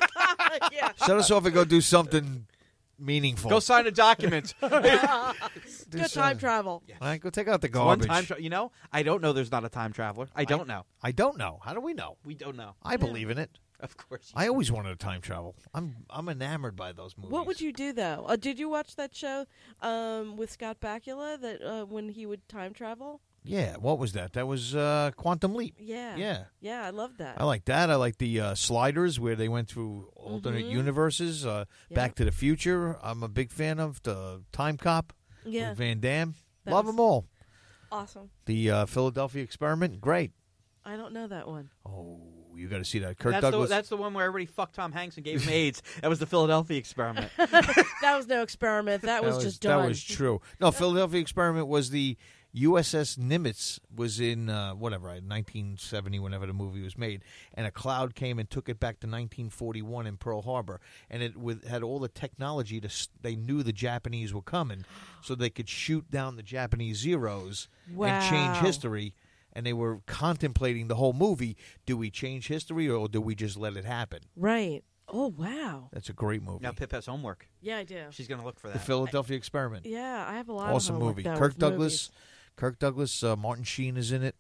yeah. Shut us off and go do something meaningful. Go sign a document. Do Good something. time travel. All right, go take out the One garbage. time. Tra- you know, I don't know. There's not a time traveler. I don't know. I don't know. How do we know? We don't know. I believe in it. Of course. I always wanted to time travel. I'm I'm enamored by those movies. What would you do though? Uh, did you watch that show um, with Scott Bakula that uh, when he would time travel? Yeah. What was that? That was uh, Quantum Leap. Yeah. Yeah. Yeah, I love that. I like that. I like the uh, sliders where they went through alternate Mhm. universes. Uh, Yeah. Back to the Future. I'm a big fan of the Time Cop. Yeah. With Van Damme. That Love was- them all. Awesome. The uh, Philadelphia Experiment. Great. I don't know that one. Oh, you got to see that. Kirk That's the, Douglas. that's the one where everybody fucked Tom Hanks and gave him AIDS. That was the Philadelphia experiment. That was no experiment. That, was, just done. That was true. No, Philadelphia Experiment was the U S S Nimitz was in uh, whatever nineteen seventy, whenever the movie was made, and a cloud came and took it back to nineteen forty-one in Pearl Harbor, and it with, had all the technology to. s- They knew the Japanese were coming, so they could shoot down the Japanese Zeros and change Wow. history. And they were contemplating the whole movie: do we change history or do we just let it happen? Right. Oh, wow. That's a great movie. Now Pip has homework. Yeah, I do. She's going to look for The that. Philadelphia Experiment. Yeah, I have a lot Awesome of homework movie. done Kirk with Douglas, movies. Kirk Douglas, uh, Martin Sheen is in it,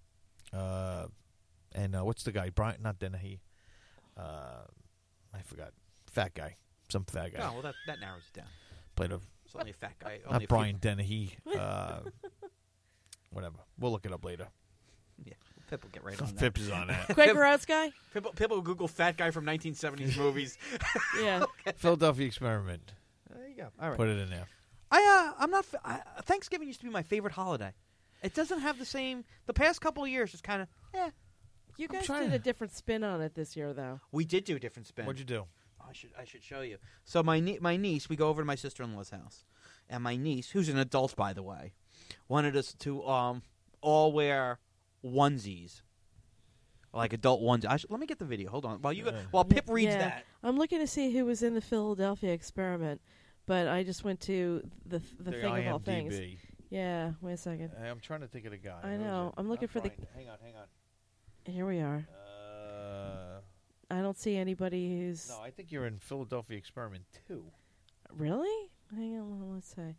uh, and uh, what's the guy? Brian, not Dennehy. Uh, I forgot. Fat guy, some fat guy Oh, well, that, that narrows it down. played a It's only a fat guy. Only a not few- Brian Dennehy. Uh, whatever. We'll look it up later. Yeah, Pip will get right on that. Pip is on that. Quaker Oats guy? Pip, will- Pip will Google fat guy from nineteen seventies movies. Yeah. Philadelphia Experiment. There you go. All right. Put it in there. I uh, I'm not. f- I, Thanksgiving used to be my favorite holiday. It doesn't have the same. The past couple of years, just kind of. Eh. You I'm guys trying did to- a different spin on it this year, though. We did do a different spin. What'd you do? Oh, I should I should show you. So my nie- my niece, we go over to my sister in law's house, and my niece, who's an adult by the way, wanted us to um all wear onesies, like adult onesies. I should, let me get the video. Hold on. While you go, Yeah. while Pip reads Yeah. that. I'm looking to see who was in the Philadelphia Experiment, but I just went to the the thing of all things. IMDb. Yeah, wait a second. I'm trying to think of the guy. I Who is know. it? I'm looking Not for the- Brian. Hang on, hang on. Here we are. Uh, I don't see anybody who's no, I think you're in Philadelphia Experiment too. really. Hang on, let's say.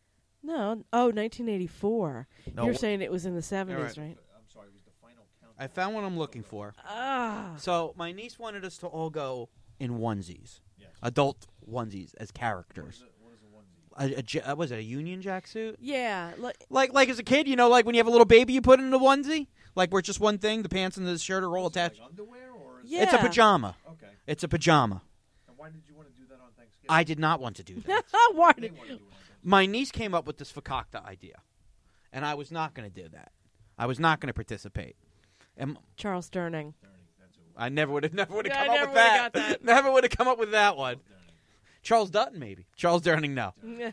No, oh, nineteen eighty-four. No, You're wh- saying it was in the seventies, right. right? I'm sorry, it was the final count. I found what I'm looking for. Ah, So my niece wanted us to all go in onesies, Yes. adult onesies as characters. What is a onesie? A, a, ja- uh, was it a Union Jack suit? yeah. Like, Like like as a kid, you know, like when you have a little baby, you put it in a onesie, like where it's just one thing, the pants and the shirt are all attached. Like underwear or is yeah. It's a pajama. Okay. It's a pajama. And why did you want to do that on Thanksgiving? I did not want to do that. Why They did- want to do it on Thanksgiving. My niece came up with this fakakta idea, and I was not going to do that. I was not going to participate. And Charles Durning. I never would have never would have Yeah, I come up never with that. would've got that. Never would have come up with that one. Charles Dutton, maybe. Charles Durning, no.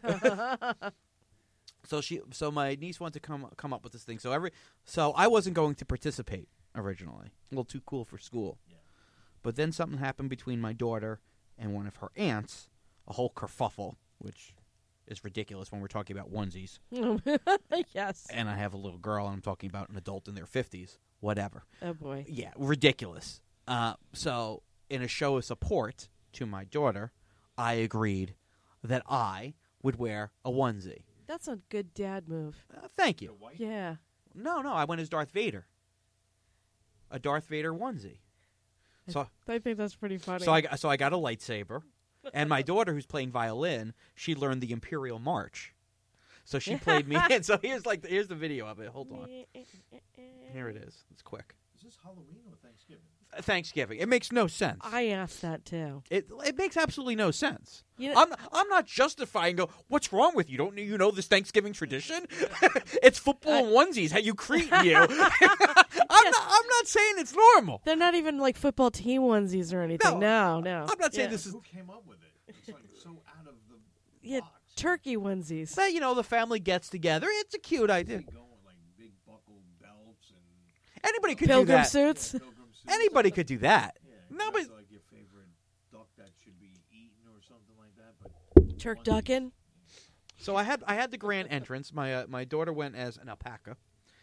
So she, so my niece wanted to come come up with this thing. So every, so I wasn't going to participate originally. A little too cool for school. Yeah. But then something happened between my daughter and one of her aunts, a whole kerfuffle, which is ridiculous when we're talking about onesies. Yes. And I have a little girl, and I'm talking about an adult in their fifties. Whatever. Oh boy. Yeah, ridiculous. Uh, so, in a show of support to my daughter, I agreed that I would wear a onesie. That's a good dad move. Uh, thank you. Yeah. No, no, I went as Darth Vader. A Darth Vader onesie. So, I think that's pretty funny. so I got- so I got a lightsaber, and my daughter, who's playing violin, she learned the Imperial March. So she played me in. So here's like the, here's the video of it. Hold on. Here it is. It's quick. Is this Halloween or Thanksgiving? Thanksgiving. It makes no sense. I asked that too. It it makes absolutely no sense. You know, I'm I'm not justifying. Go. What's wrong with you? Don't you know this Thanksgiving tradition? It's football onesies. How you creep you? I'm not. I'm not saying it's normal. they're not even like football team onesies or anything. No, no. I'm not saying Yeah. this is. Who came up with it? It's like so out of the Yeah, box. turkey onesies. But, you know, the family gets together. It's a cute idea. They go with like big buckled belts and Anybody could do Pilgrim that. suits. pilgrim suits. Anybody could do that. Yeah, Nobody. that's like your favorite duck that should be eaten or something like that. But Turk ducking. So I had I had the grand entrance. My uh, my daughter went as an alpaca.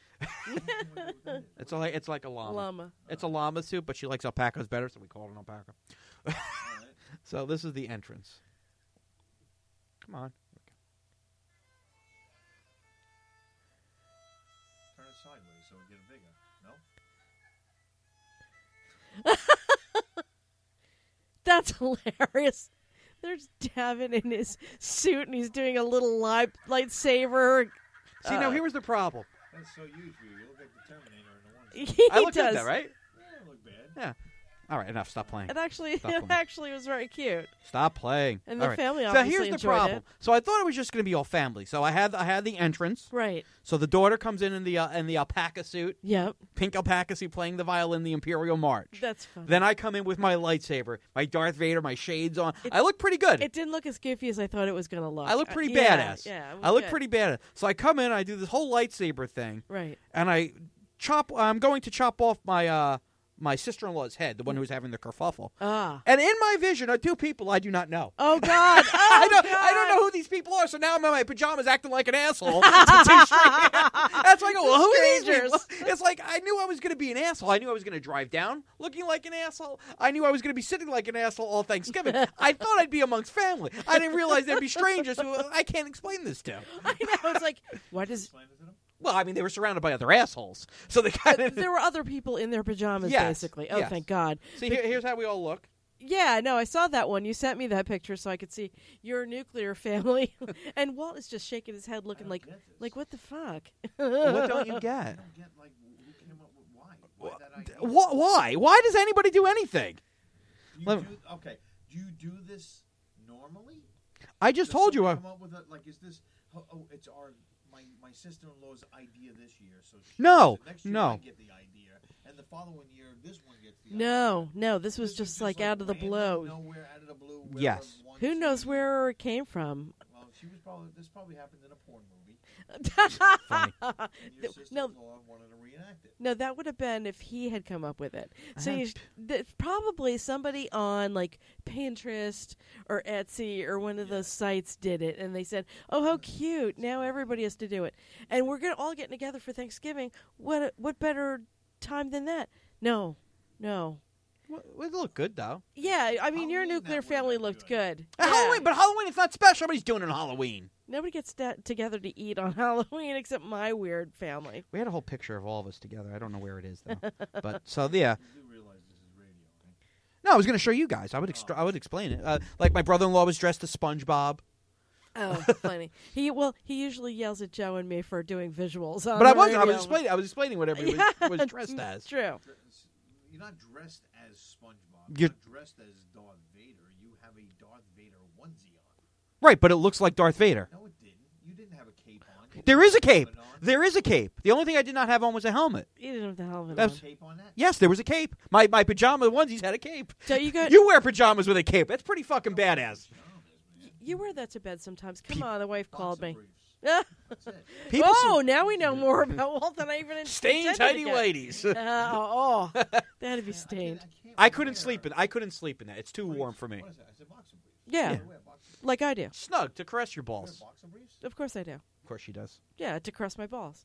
It's like it's like a llama. Llama. It's a llama suit, but she likes alpacas better, so we call it an alpaca. So this is the entrance. Come on. turn it sideways so we get it bigger. No. That's hilarious. There's Davin in his suit, and he's doing a little light lightsaber. See, now here was the problem. That's so huge for you. You look like the Terminator in the one. He I look does. good, though, right? Yeah, it look bad. Yeah. All right, enough. Stop playing. It actually, Stop it playing. actually was very cute. Stop playing. And All the right. family So obviously here's the enjoyed problem. it. So I thought it was just going to be all family. So I had I had the entrance. Right. So the daughter comes in in the uh, in the alpaca suit, Yep. pink alpaca suit, playing the violin, the Imperial March. That's fun. Then I come in with my lightsaber, my Darth Vader, my shades on. I look pretty good. It didn't look as goofy as I thought it was going to look. I look Uh, pretty yeah, badass. Yeah. it was I look good. pretty badass. So I come in, I do this whole lightsaber thing, Right. and I chop. I'm going to chop off my uh, my sister-in-law's head, the one who was having the kerfuffle. Ah. And in my vision are two people I do not know. Oh God. Oh, I don't. God. I don't know who these people are. So now I'm in my pajamas, acting like an asshole. to two strangers. That's why I go. Well, who are these people? Strangers. It's like I knew I was going to be an asshole. I knew I was going to drive down looking like an asshole. I knew I was going to be sitting like an asshole all Thanksgiving. I thought I'd be amongst family. I didn't realize there'd be strangers who I can't explain this to. I know. It's like, why does Explain it to them. Well, I mean, they were surrounded by other assholes, so they kind of. there were other people in their pajamas, Yes, basically. Oh, yes. thank God. See, here, here's how we all look. Yeah, no, I saw that one. You sent me that picture so I could see your nuclear family. And Walt is just shaking his head, looking like, get this. like what the fuck? What don't you I get? don't get like who came up with why. Why that idea? Wh- Why? Why does anybody do anything? You Let- do, okay. Do you do this normally? I just Does told you. someone I, Come up with a, like, is this? Oh, oh, it's our my my sister-in-law's idea this year. So she No, does it. Next year no. I get the idea, and the following year this one gets the idea. No, no, this was This just, is like, out of the random, blue. Nowhere out of the blue. Yes. wherever Who once knows a where it came from? Well, she was probably this probably happened in a porn movie. funny. And your Th- sister-in-law no. wanted to reenact it. No, that would have been if he had come up with it. So Uh-huh. you sh- th- probably somebody on like Pinterest or Etsy or one of those sites did it, and they said, "Oh, how cute! Now everybody has to do it, and we're gonna all getting together for Thanksgiving. What what better time than that?" No, no. Well, it looked good though. Yeah, I mean your Halloween, nuclear that would've family been looked good. good. Uh, Yeah. Halloween, but Halloween it's not special. Everybody's doing it on Halloween. Nobody gets sta- together to eat on Halloween except my weird family. We had a whole picture of all of us together. I don't know where it is though. But so yeah. You do realize this is radio, right? No, I was going to show you guys. I would extra- I would explain it. Uh, like my brother-in-law was dressed as SpongeBob, Oh, funny. He well, he usually yells at Joe and me for doing visuals. On but I the wasn't. I was radio. explaining. I was explaining what everybody Yeah, was, was dressed as. True. You're not dressed as SpongeBob. You're- You're not dressed as Darth Vader. You have a Darth Vader onesie on. Right, but it looks like Darth Vader. No, it didn't. You didn't have a cape on. You There didn't is a have cape. helmet on. There is a cape. The only thing I did not have on was a helmet. You didn't have the helmet That's- on. Cape on that? Yes, there was a cape. My my pajama onesies had a cape. So you got You wear pajamas with a cape. That's pretty fucking badass. you wear that to bed sometimes. Come on, the wife called Boxer me. briefs. oh, That's it. People now we know more about Walt than I even Stained intended tidy to get. ladies. Uh, oh, oh, that'd be stained. can't I couldn't wear- sleep in. I couldn't sleep in that. It's too warm for me. What is that? I said boxer briefs. Yeah, You wear boxer briefs. like I do. Snug to caress your You wear balls. boxer briefs? Of course I do. Of course she does. Yeah, to caress my balls.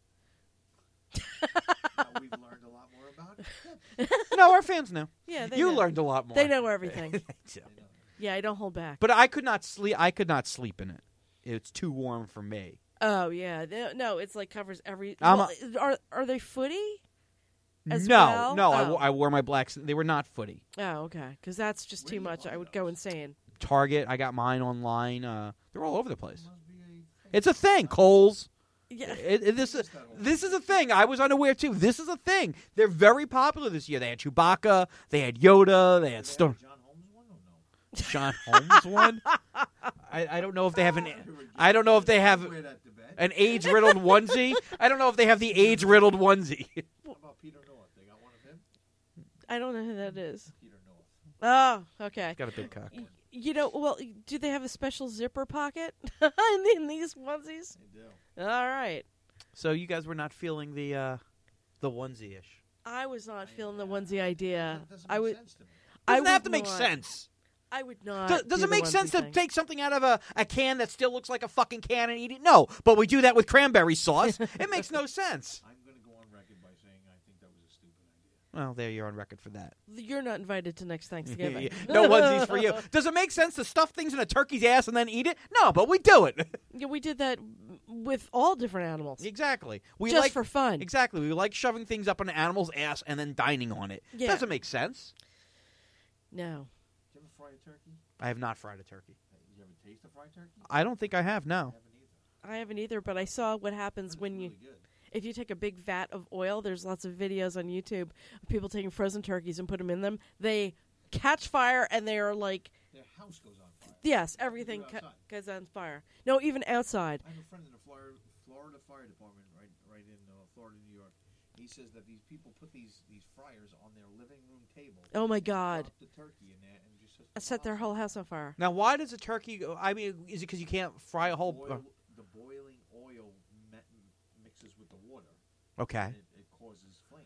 Now we've learned a lot more about it. No, our fans know. Yeah, they You know. learned a lot more. They know everything. So- Yeah, I don't hold back. But I could not sleep. I could not sleep in it. It's too warm for me. Oh yeah, They- no, it's like covers every. I'm well, are are they footy? As no, well? no. I, Oh. wo- I wore my blacks. They were not footy. Oh, okay, because that's just Where too do you much. buy I would go those? insane. Target. I got mine online. Uh, they're all over the place. Must be a It's a thing. Kohl's. Yeah. It, it, this, is, this is a thing. I was unaware, too. This is a thing. They're very popular this year. They had Chewbacca. They had Yoda. They had Storm. John Holmes one or no? John Holmes one? I, I don't know if they have an... I don't know if they have Wear that to bed. an AIDS-riddled onesie. I don't know if they have the AIDS-riddled onesie. How about Peter North? They got one of him? I don't know who that is. Peter North. Oh, okay. Got a big cock. Y- You know, well, do they have a special zipper pocket in, in these onesies? They do. All right. So you guys were not feeling the uh, the onesie-ish. I was not feeling the onesie idea. That doesn't I make would. sense to me. I Doesn't would have to make not- sense. I would not. Does, does do it the make onesie sense to thing. take something out of a, a can that still looks like a fucking can and eat it? No, but we do that with cranberry sauce. It makes no sense. I'm going to go on record by saying I think that was a stupid idea. Well, there you're on record for that. You're not invited to next Thanksgiving. No onesies for you. Does it make sense to stuff things in a turkey's ass and then eat it? No, but we do it. Yeah, we did that with all different animals. Exactly. We Just like, for fun. Exactly. We like shoving things up an animal's ass and then dining on it. Yeah. Doesn't make sense. No. Did you ever fry a turkey? I have not fried a turkey. Did you ever taste a fried turkey? I don't think I have, I no. haven't either. I haven't either, but I saw what happens It's when you really good. if you take a big vat of oil. There's lots of videos on YouTube of people taking frozen turkeys and put them in them. They catch fire and they are like, Their house goes on fire. yes, everything You ca- outside. goes on fire. No, even outside. I have a friend in the Florida, Florida Fire Department, right, right in uh, Florida, New York. He says that these people put these, these fryers on their living room table. Oh my God! Drop the turkey in there and just I set their whole house on fire. Now, why does a turkey go? I mean, is it because you can't fry a whole. Boil, the boiling oil me- mixes with the water. Okay. And it, it causes flames.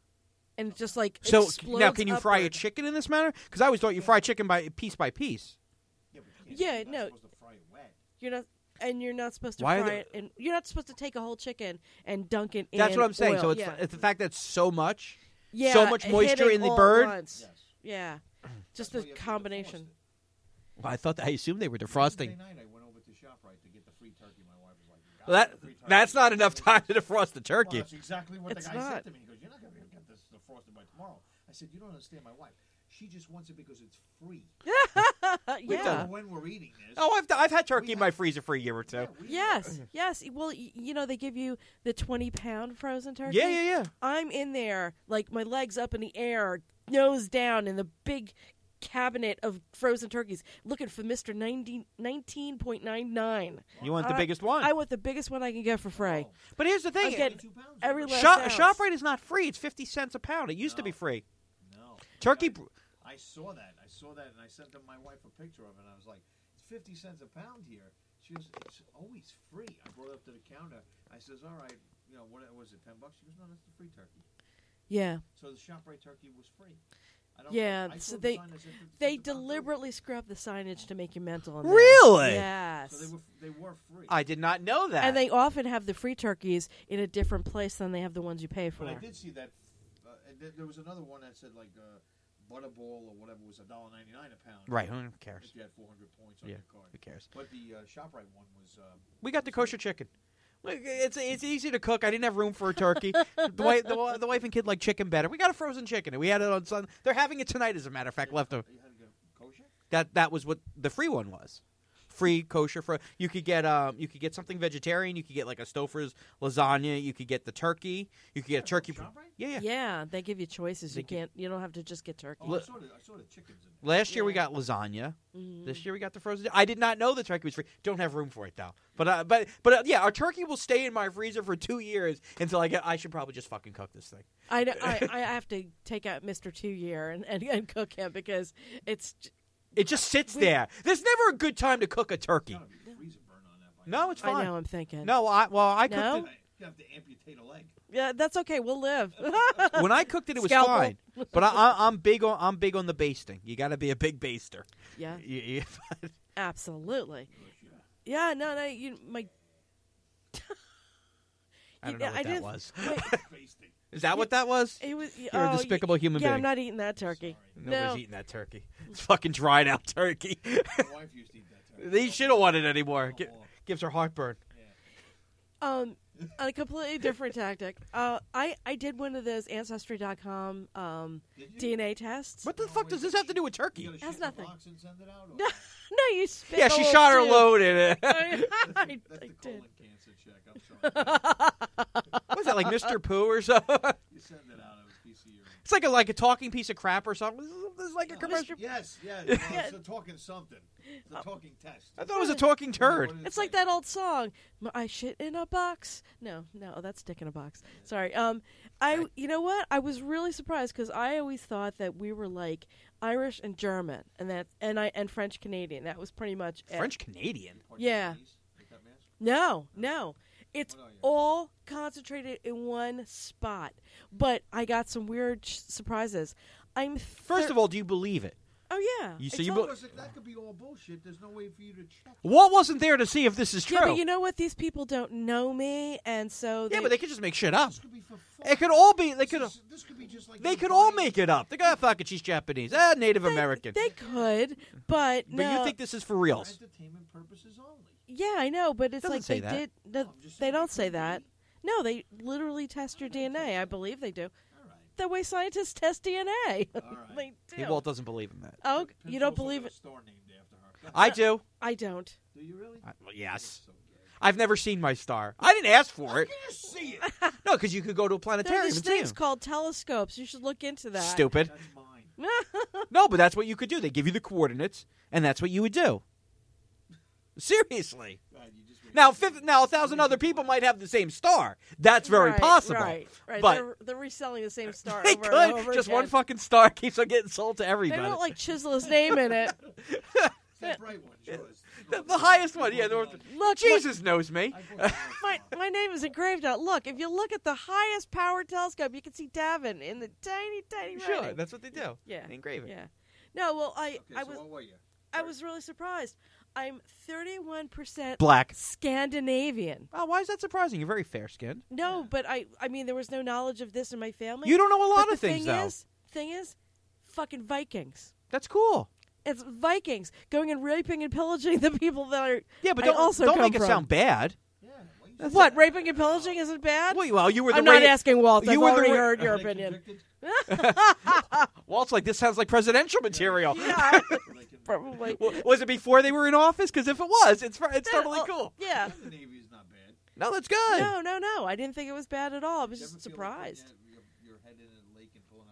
And it just like So explodes now, can you fry a upward. chicken in this manner? Because I always thought you fry chicken by piece by piece. Yeah, but you can't, Yeah, you're not no. supposed to fry it wet. You're not, and you're not supposed to Why are fry they- it. And you're not supposed to take a whole chicken and dunk it in. That's what I'm saying. oil. So it's, yeah. it's the fact that it's so much, yeah, so much moisture hitting in the all at bird. once. Yes. Yeah, just That's why the you have to combination. defrost it. Well, I thought I assumed they were defrosting. Wednesday night, I went over to ShopRite to get the free turkey. My wife was like, "You Well, that got the free turkey." that's not enough time to defrost the Well, turkey. that's exactly what It's the guy not. said to me. He goes, "You're not going to be able to get this defrosted by tomorrow." I said, "You don't understand my wife. She just wants it because it's free. Uh, We don't yeah. know when we're eating this." Oh, I've I've had turkey We in my have- freezer for a year or two. Yeah, we- Yes, yes. Well, y- you know they give you the twenty pound frozen turkey. Yeah, yeah, yeah. I'm in there, like my legs up in the air, nose down, in the big cabinet of frozen turkeys, looking for Mister nineteen point nine nine. You want the I- biggest one. I want the biggest one I can get for free. Oh, But here's the thing: I'm getting twenty-two pounds. every last Shop, ounce. ShopRite is not free. It's fifty cents a pound. It used to be No. free. No. Turkey. I, I saw that. I saw that, and I sent them my wife a picture of it. And I was like, "It's fifty cents a pound here." She goes, "It's always free." I brought it up to the counter. I says, "All right, you know, what was it? Ten bucks?" She goes, "No, that's the free turkey." Yeah, So the ShopRite turkey was free. I don't Yeah, I so saw the they- sign that said fifty they cents a pound, too. deliberately scrub the signage to make you mental. In there. Really? Yes. So they were they were free. I did not know that. And they often have the free turkeys in a different place than they have the ones you pay for. But I did see that. Uh, and th- there was another one that said like uh, Butterball or whatever was a dollar ninety nine a pound. Right. Who cares? If you had four hundred points on Yeah. your card. Who cares? But the uh, Shoprite one was. Um, We got the kosher chicken. Look, It's it's easy to cook. I didn't have room for a turkey. the, wife, the, wi- the wife and kid like chicken better. We got a frozen chicken, and we had it on Sunday. They're having it tonight, as a matter of fact. Left over. You had to get kosher. That that was what the free one was. Free kosher for you could get um you could get something vegetarian. You could get like a Stouffer's lasagna. You could get the turkey. You could get a turkey. From pr- ShopRite? Yeah, yeah. Yeah, they give you choices. They You give- can't. You don't have to just get turkey. Oh, I saw the I saw the chickens in there. Last year we Yeah. got lasagna. Mhm. This year we got the frozen. I did not know the turkey was free. Don't have room for it though. But uh, but but uh, yeah, our turkey will stay in my freezer for two years until I get. I should probably just fucking cook this thing. I, know- I I have to take out Mister Two Year and, and, and cook him because it's j- It just sits We- there. There's never a good time to cook a turkey. Gotta be a freezer burn on that. by No, now. it's I fine. know I'm thinking. No, I well I cooked No? it. You have to amputate a leg. Yeah, that's okay. We'll live. When I cooked it, it was Scalpel. fine. But I, I, I'm big on I'm big on the basting. You got to be a big baster. Yeah, You- you- absolutely. Yeah, no, no. You my. I don't You know know, what I that didn't- was. Wait, Basting. Is that what that was? it was. You're a oh, despicable human yeah, being. I'm not eating that turkey. Nobody's no. eating that turkey. It's fucking dried out turkey. My wife used to eat that turkey. They should have wanted it anymore. Gi- Oh, gives her heartburn. Um, a completely different tactic. Uh, I, I did one of those Ancestry dot com um, D N A tests. What the fuck does this have to do with turkey? You gotta Has shit in a nothing. box and send it out, or- No, no, you spit. Yeah, the she whole shot her tube. load in it. I, I, That's I the did. colon cancer check. I'm sorry. Was that like Mister Pooh or something? You send it out. It was P C urine. It's like a like a talking piece of crap or something. This is, this is like a No, commercial. Yes, yes. Well, it's a talking something. It's a talking test. I thought it was a talking turd. What did it It's say? like that old song. "M- I shit in a box. No, no, that's dick in a box. Sorry. Um, I. You know what? I was really surprised because I always thought that we were like Irish and German, and that and I and French Canadian. That was pretty much it. French Canadian. Or Yeah. Japanese? Like that mask? No, no. It's What are you? all concentrated in one spot. But I got some weird sh- surprises. I'm First of all, do you believe it? oh yeah. You- so It's you all- be- Because that could be all bullshit. There's no way for you to check. What wasn't there to see if this is true? yeah, but you know what? These people don't know me, and so yeah, but they could just make shit up. This could be for fun. It could all be. They This could. is- This could be just like They you could all buying- make it up. They go, ah, fuck it, she's Japanese. Ah, Native they, American. They could, but but no. you think this is for For reals? entertainment purposes only. Yeah, I know, but it's Doesn't like say they that. did. The, I'm just they saying don't it say could that. be. No, they literally test your How do D they N test A. I it? believe they do. All right. The way scientists test D N A. All right. they do. He, Walt doesn't believe in that. Oh, Pinn's you don't also believe got it? a store named after her. I do. I don't. Do you really? I, well, yes. So gay. I've never seen my star. I didn't ask for How it. can you see it? No, because you could go to a There are planetarium these and see things him. called telescopes. You should look into that. Stupid. That's mine. No, but that's what you could do. They give you the coordinates, and that's what you would do. Seriously. God, you just Now, fifth, now a thousand other people might have the same star. That's very right, possible. Right, right. But they're, they're reselling the same star they over could. and over Just again. one fucking star keeps on getting sold to They everybody. don't like chisel his name in it. It's that bright one. Sure. It's- the, the highest one, yeah. The, Look, Jesus knows me. I bought My my name is engraved out. Look, if you look at the highest power telescope, you can see Davin in the tiny, tiny Sure, writing. that's what they do. Yeah, They engrave it. Yeah. No, well, I Okay, I so was what were you? I was really surprised. I'm thirty-one percent Black. Scandinavian. Oh, why is that surprising? You're very fair skinned. No, but I I mean there was no knowledge of this in my family. You don't know a lot but of the things, thing though. Is, thing is, fucking Vikings. That's cool. It's Vikings going and raping and pillaging the people that are. Yeah, but I don't, also don't come make it from. sound bad. Yeah. Well, you What, raping and pillaging isn't bad? Well, well, you were the I'm not ra- asking Walt. you I've were the already ra- heard your Are they opinion. convicted? Walt's like, this sounds like presidential material. Yeah, Are they convicted? probably. W- was it before they were in office? Because if it was, it's it's Yeah, totally oh, cool. Yeah. The Navy is not bad. No, that's good. No, no, no. I didn't think it was bad at all. I was You just ever feel like surprised. putting your, your head in a lake and pulling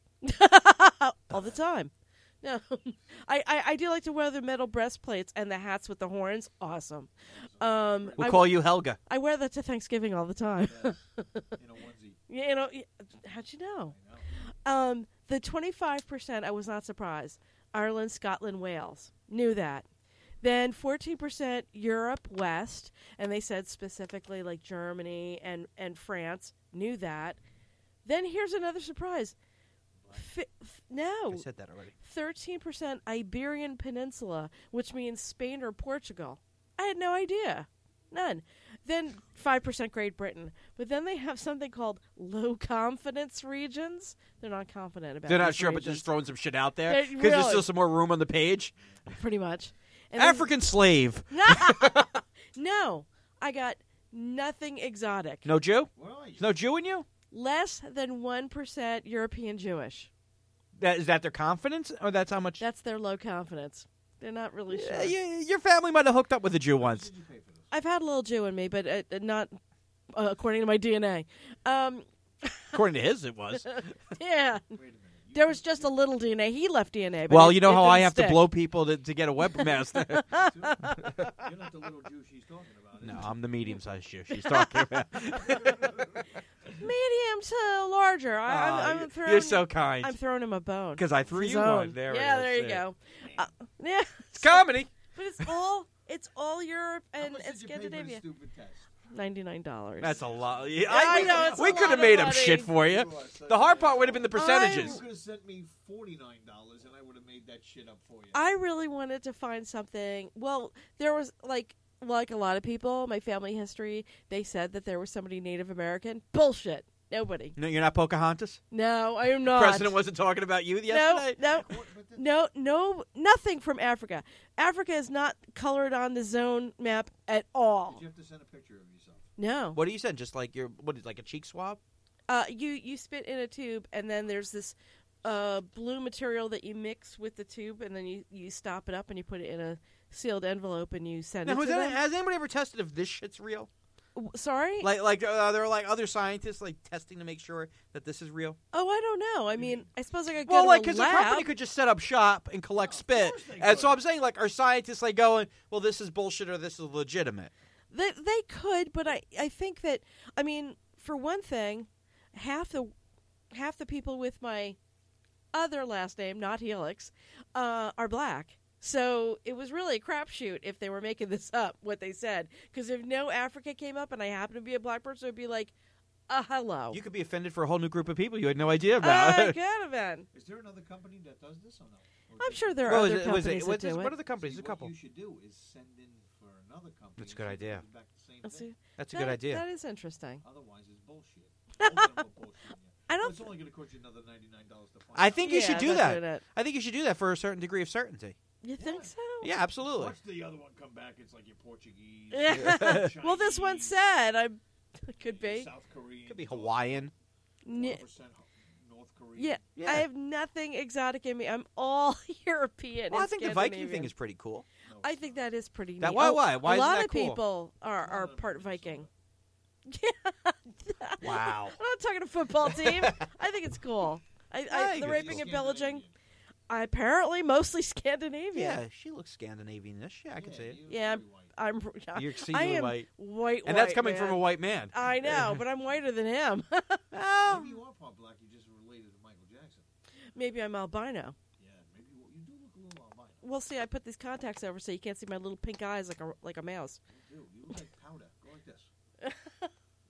out a fish? All the time. No, I, I, I do like to wear the metal breastplates and the hats with the horns. Awesome. Um, We'll I, call you Helga. I wear that to Thanksgiving all the time. Yes. In a onesie. You know, y- how'd you know? I know. Um, the twenty-five percent, I was not surprised. Ireland, Scotland, Wales. Knew that. Then fourteen percent Europe, West. And they said specifically like Germany and, and France. Knew that. Then here's another surprise. Fi- f- no. I said that already. thirteen percent Iberian Peninsula, which means Spain or Portugal. I had no idea. None. Then five percent Great Britain. But then they have something called low confidence regions. They're not confident about They're not these sure, but regions, just throwing some shit out there They- because there's really. still some more room on the page. pretty much. And then- African slave. no, I got nothing exotic. No Jew? Where are you? No Jew in you? Less than one percent European Jewish. That, is that their confidence, or that's how much? That's their low confidence. They're not really sure. Yeah, you- your family might have hooked up with a Jew once. Did you pay for this? I've had a little Jew in me, but uh, uh, not uh, according to my D N A. Um, According to his, it was. yeah. Wait a minute. You There was just a little D N A. He left D N A. But Well, it- you know it how I didn't have stick. to blow people to, to get a webmaster. You're not the little Jew she's talking about. No, I'm the medium-sized Jew she's talking about. Medium to larger. I, Aw, I'm, I'm you're- throwing, you're so kind. I'm throwing him a bone. Because I threw His you own. one. There yeah, it is. there you go. Uh, yeah, It's comedy. but it's all it's all Europe How and, much and did you pay for this Scandinavia. stupid test? Ninety nine dollars. That's a lot. Yeah, I we, know, it's a we lot could have of made up money. shit for you. You are such The a- hard part would have been the You percentages. could have sent me forty-nine dollars and I would have made that shit up for you. I really wanted to find something. Well, there was like like a lot of people, my family history. They said that there was somebody Native American. Bullshit. Nobody. No, you're not Pocahontas? No, I am not. President wasn't talking about you No, yesterday? no, What- but the- no, no, nothing from Africa. Africa is not colored on the zone map at all. Did you have to send a picture of yourself? No. What do you send? Just like your what is like a cheek swab? Uh, you you spit in a tube, and then there's this uh, blue material that you mix with the tube, and then you, you stop it up and you put it in a sealed envelope and you send Now, it has, to any- them. has anybody ever tested if this shit's real? W- Sorry? Like, like uh, there are like other scientists like testing to make sure that this is real. Oh, I don't know. I mean, I suppose I could go Well, to like a because a lab. company could just set up shop and collect spit, course they and so could. I'm saying like, are scientists like going, well, this is bullshit or this is legitimate? They, they could, but I, I think that, I mean, for one thing, half the half the people with my other last name, not Helix, uh, are black. So it was really a crapshoot if they were making this up, what they said. Because if no Africa came up and I happened to be a black person, it would be like, uh, hello. You could be offended for a whole new group of people you had no idea about. I could have been. Is there another company that does this or no? Or I'm just- sure there are Well, is other it- was it- companies what that is- do what it. are the companies? See, There's a couple. What you should do is send in for another company. That's a good and see if idea. they do back the same Let's thing. see. That's a That- good idea. That is interesting. Otherwise, it's bullshit. All of them are bullshitting you. I Well, don't. it's only going to cost you another ninety-nine dollars to find I out. think you Yeah, should do that's that. doing it. I think you should do that for a certain degree of certainty. You think so? Yeah, absolutely. Watch the other one come back. It's like you're Portuguese. Yeah. well, this one Chinese, said I could be. South Korean. Could be Hawaiian. N- one percent North Korean. Yeah, Yeah. I have nothing exotic in me. I'm all European. Well, I and think the Viking Scandinavian. thing is pretty cool. No, I it's think not. that is pretty That- neat. why- Oh, why? Why a isn't lot that of cool? people are, None are of them part are Viking. Wow. I'm not talking a football team. I think it's cool. I, I I, think the it's raping cool. and pillaging, Scandinavian. I apparently mostly Scandinavian. Yeah, she looks Scandinavian-ish. Yeah, I can Yeah, see it. you're Yeah, very white. I'm. You're I exceedingly am white. white, And that's white, coming from man. a white man. I know, but I'm whiter than him. Oh. Maybe you are part black. You just related to Michael Jackson. Maybe I'm albino. Yeah, maybe you, you do look a little albino. Well, see, I put these contacts over so you can't see my little pink eyes like a like a mouse. You do. You look like powder. Go like this.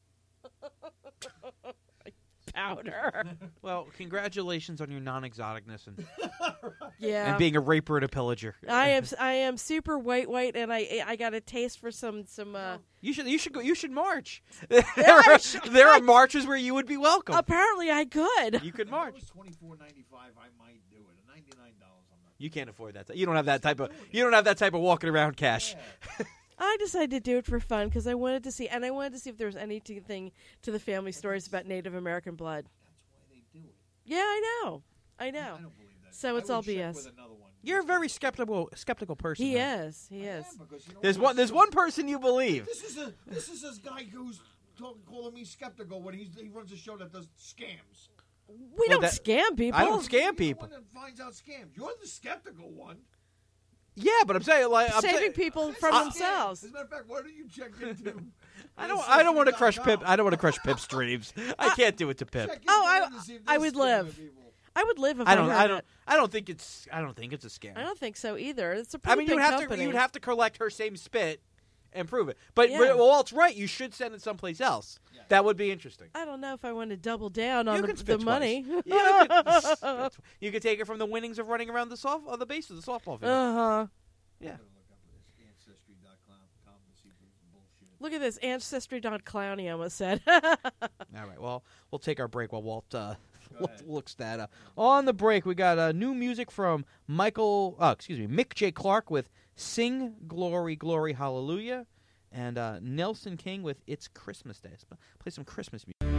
Powder. Well, congratulations on your non-exoticness and, Yeah. and being a raper and a pillager. I am I am super white white and I I got a taste for some some uh You should you should go. You should march. there are, there are marches where you would be welcome. apparently I could. You could If march. it was twenty-four ninety-five, I might do it. At ninety-nine dollars, I'm not. You can't afford that. You don't have that type of. You don't have that type of walking around cash. Yeah. I decided to do it for fun because I wanted to see and I wanted to see if there was anything to the family stories about Native American blood. That's why they do it. Yeah, I know. I I know. don't believe that. So I it's would all check B S. with another one. You're a very skeptical skeptical person. He man. is. He I is. am, because you know There's what? one. There's one person you believe. This is a this is a guy who's talking, calling me skeptical when he's, he runs a show that does scams. We Well, don't that- scam people. I don't scam You're people. the one that finds out scams. You're the skeptical one. Yeah, but I'm saying like I'm Saving saying, people That's from a scam. themselves. As a matter of fact, why don't you check into? I don't. I don't want to crush Pip. I don't want to crush Pip's dreams. I can't do it to Pip. Check into Oh, I- them to see if I they're would scamming live. people. I would live if I don't. heard I don't. it. I don't think it's. I don't think it's a scam. I don't think so either. It's a pretty I mean, big you'd have company. to. You'd have to collect her same spit and prove it. But, Yeah. but well, it's right. You should send it someplace else. Yeah. That would be interesting. I don't know if I want to double down on You the, can the spit money. twice. You could, spit- you could take it from the winnings of running around the soft, on the base of the softball field. Uh huh. Yeah. I'm gonna look up this ancestry dot com to see if it's bullshit. Look at this ancestry dot clowny. I almost said. All right. Well, we'll take our break while Walt uh, Go ahead. looks that up. On the break, we got uh, new music from Michael. Uh, excuse me, Mick J. Clark with "Sing Glory, Glory, Hallelujah," and uh, Nelson King with "It's Christmas Day." Let's play some Christmas music.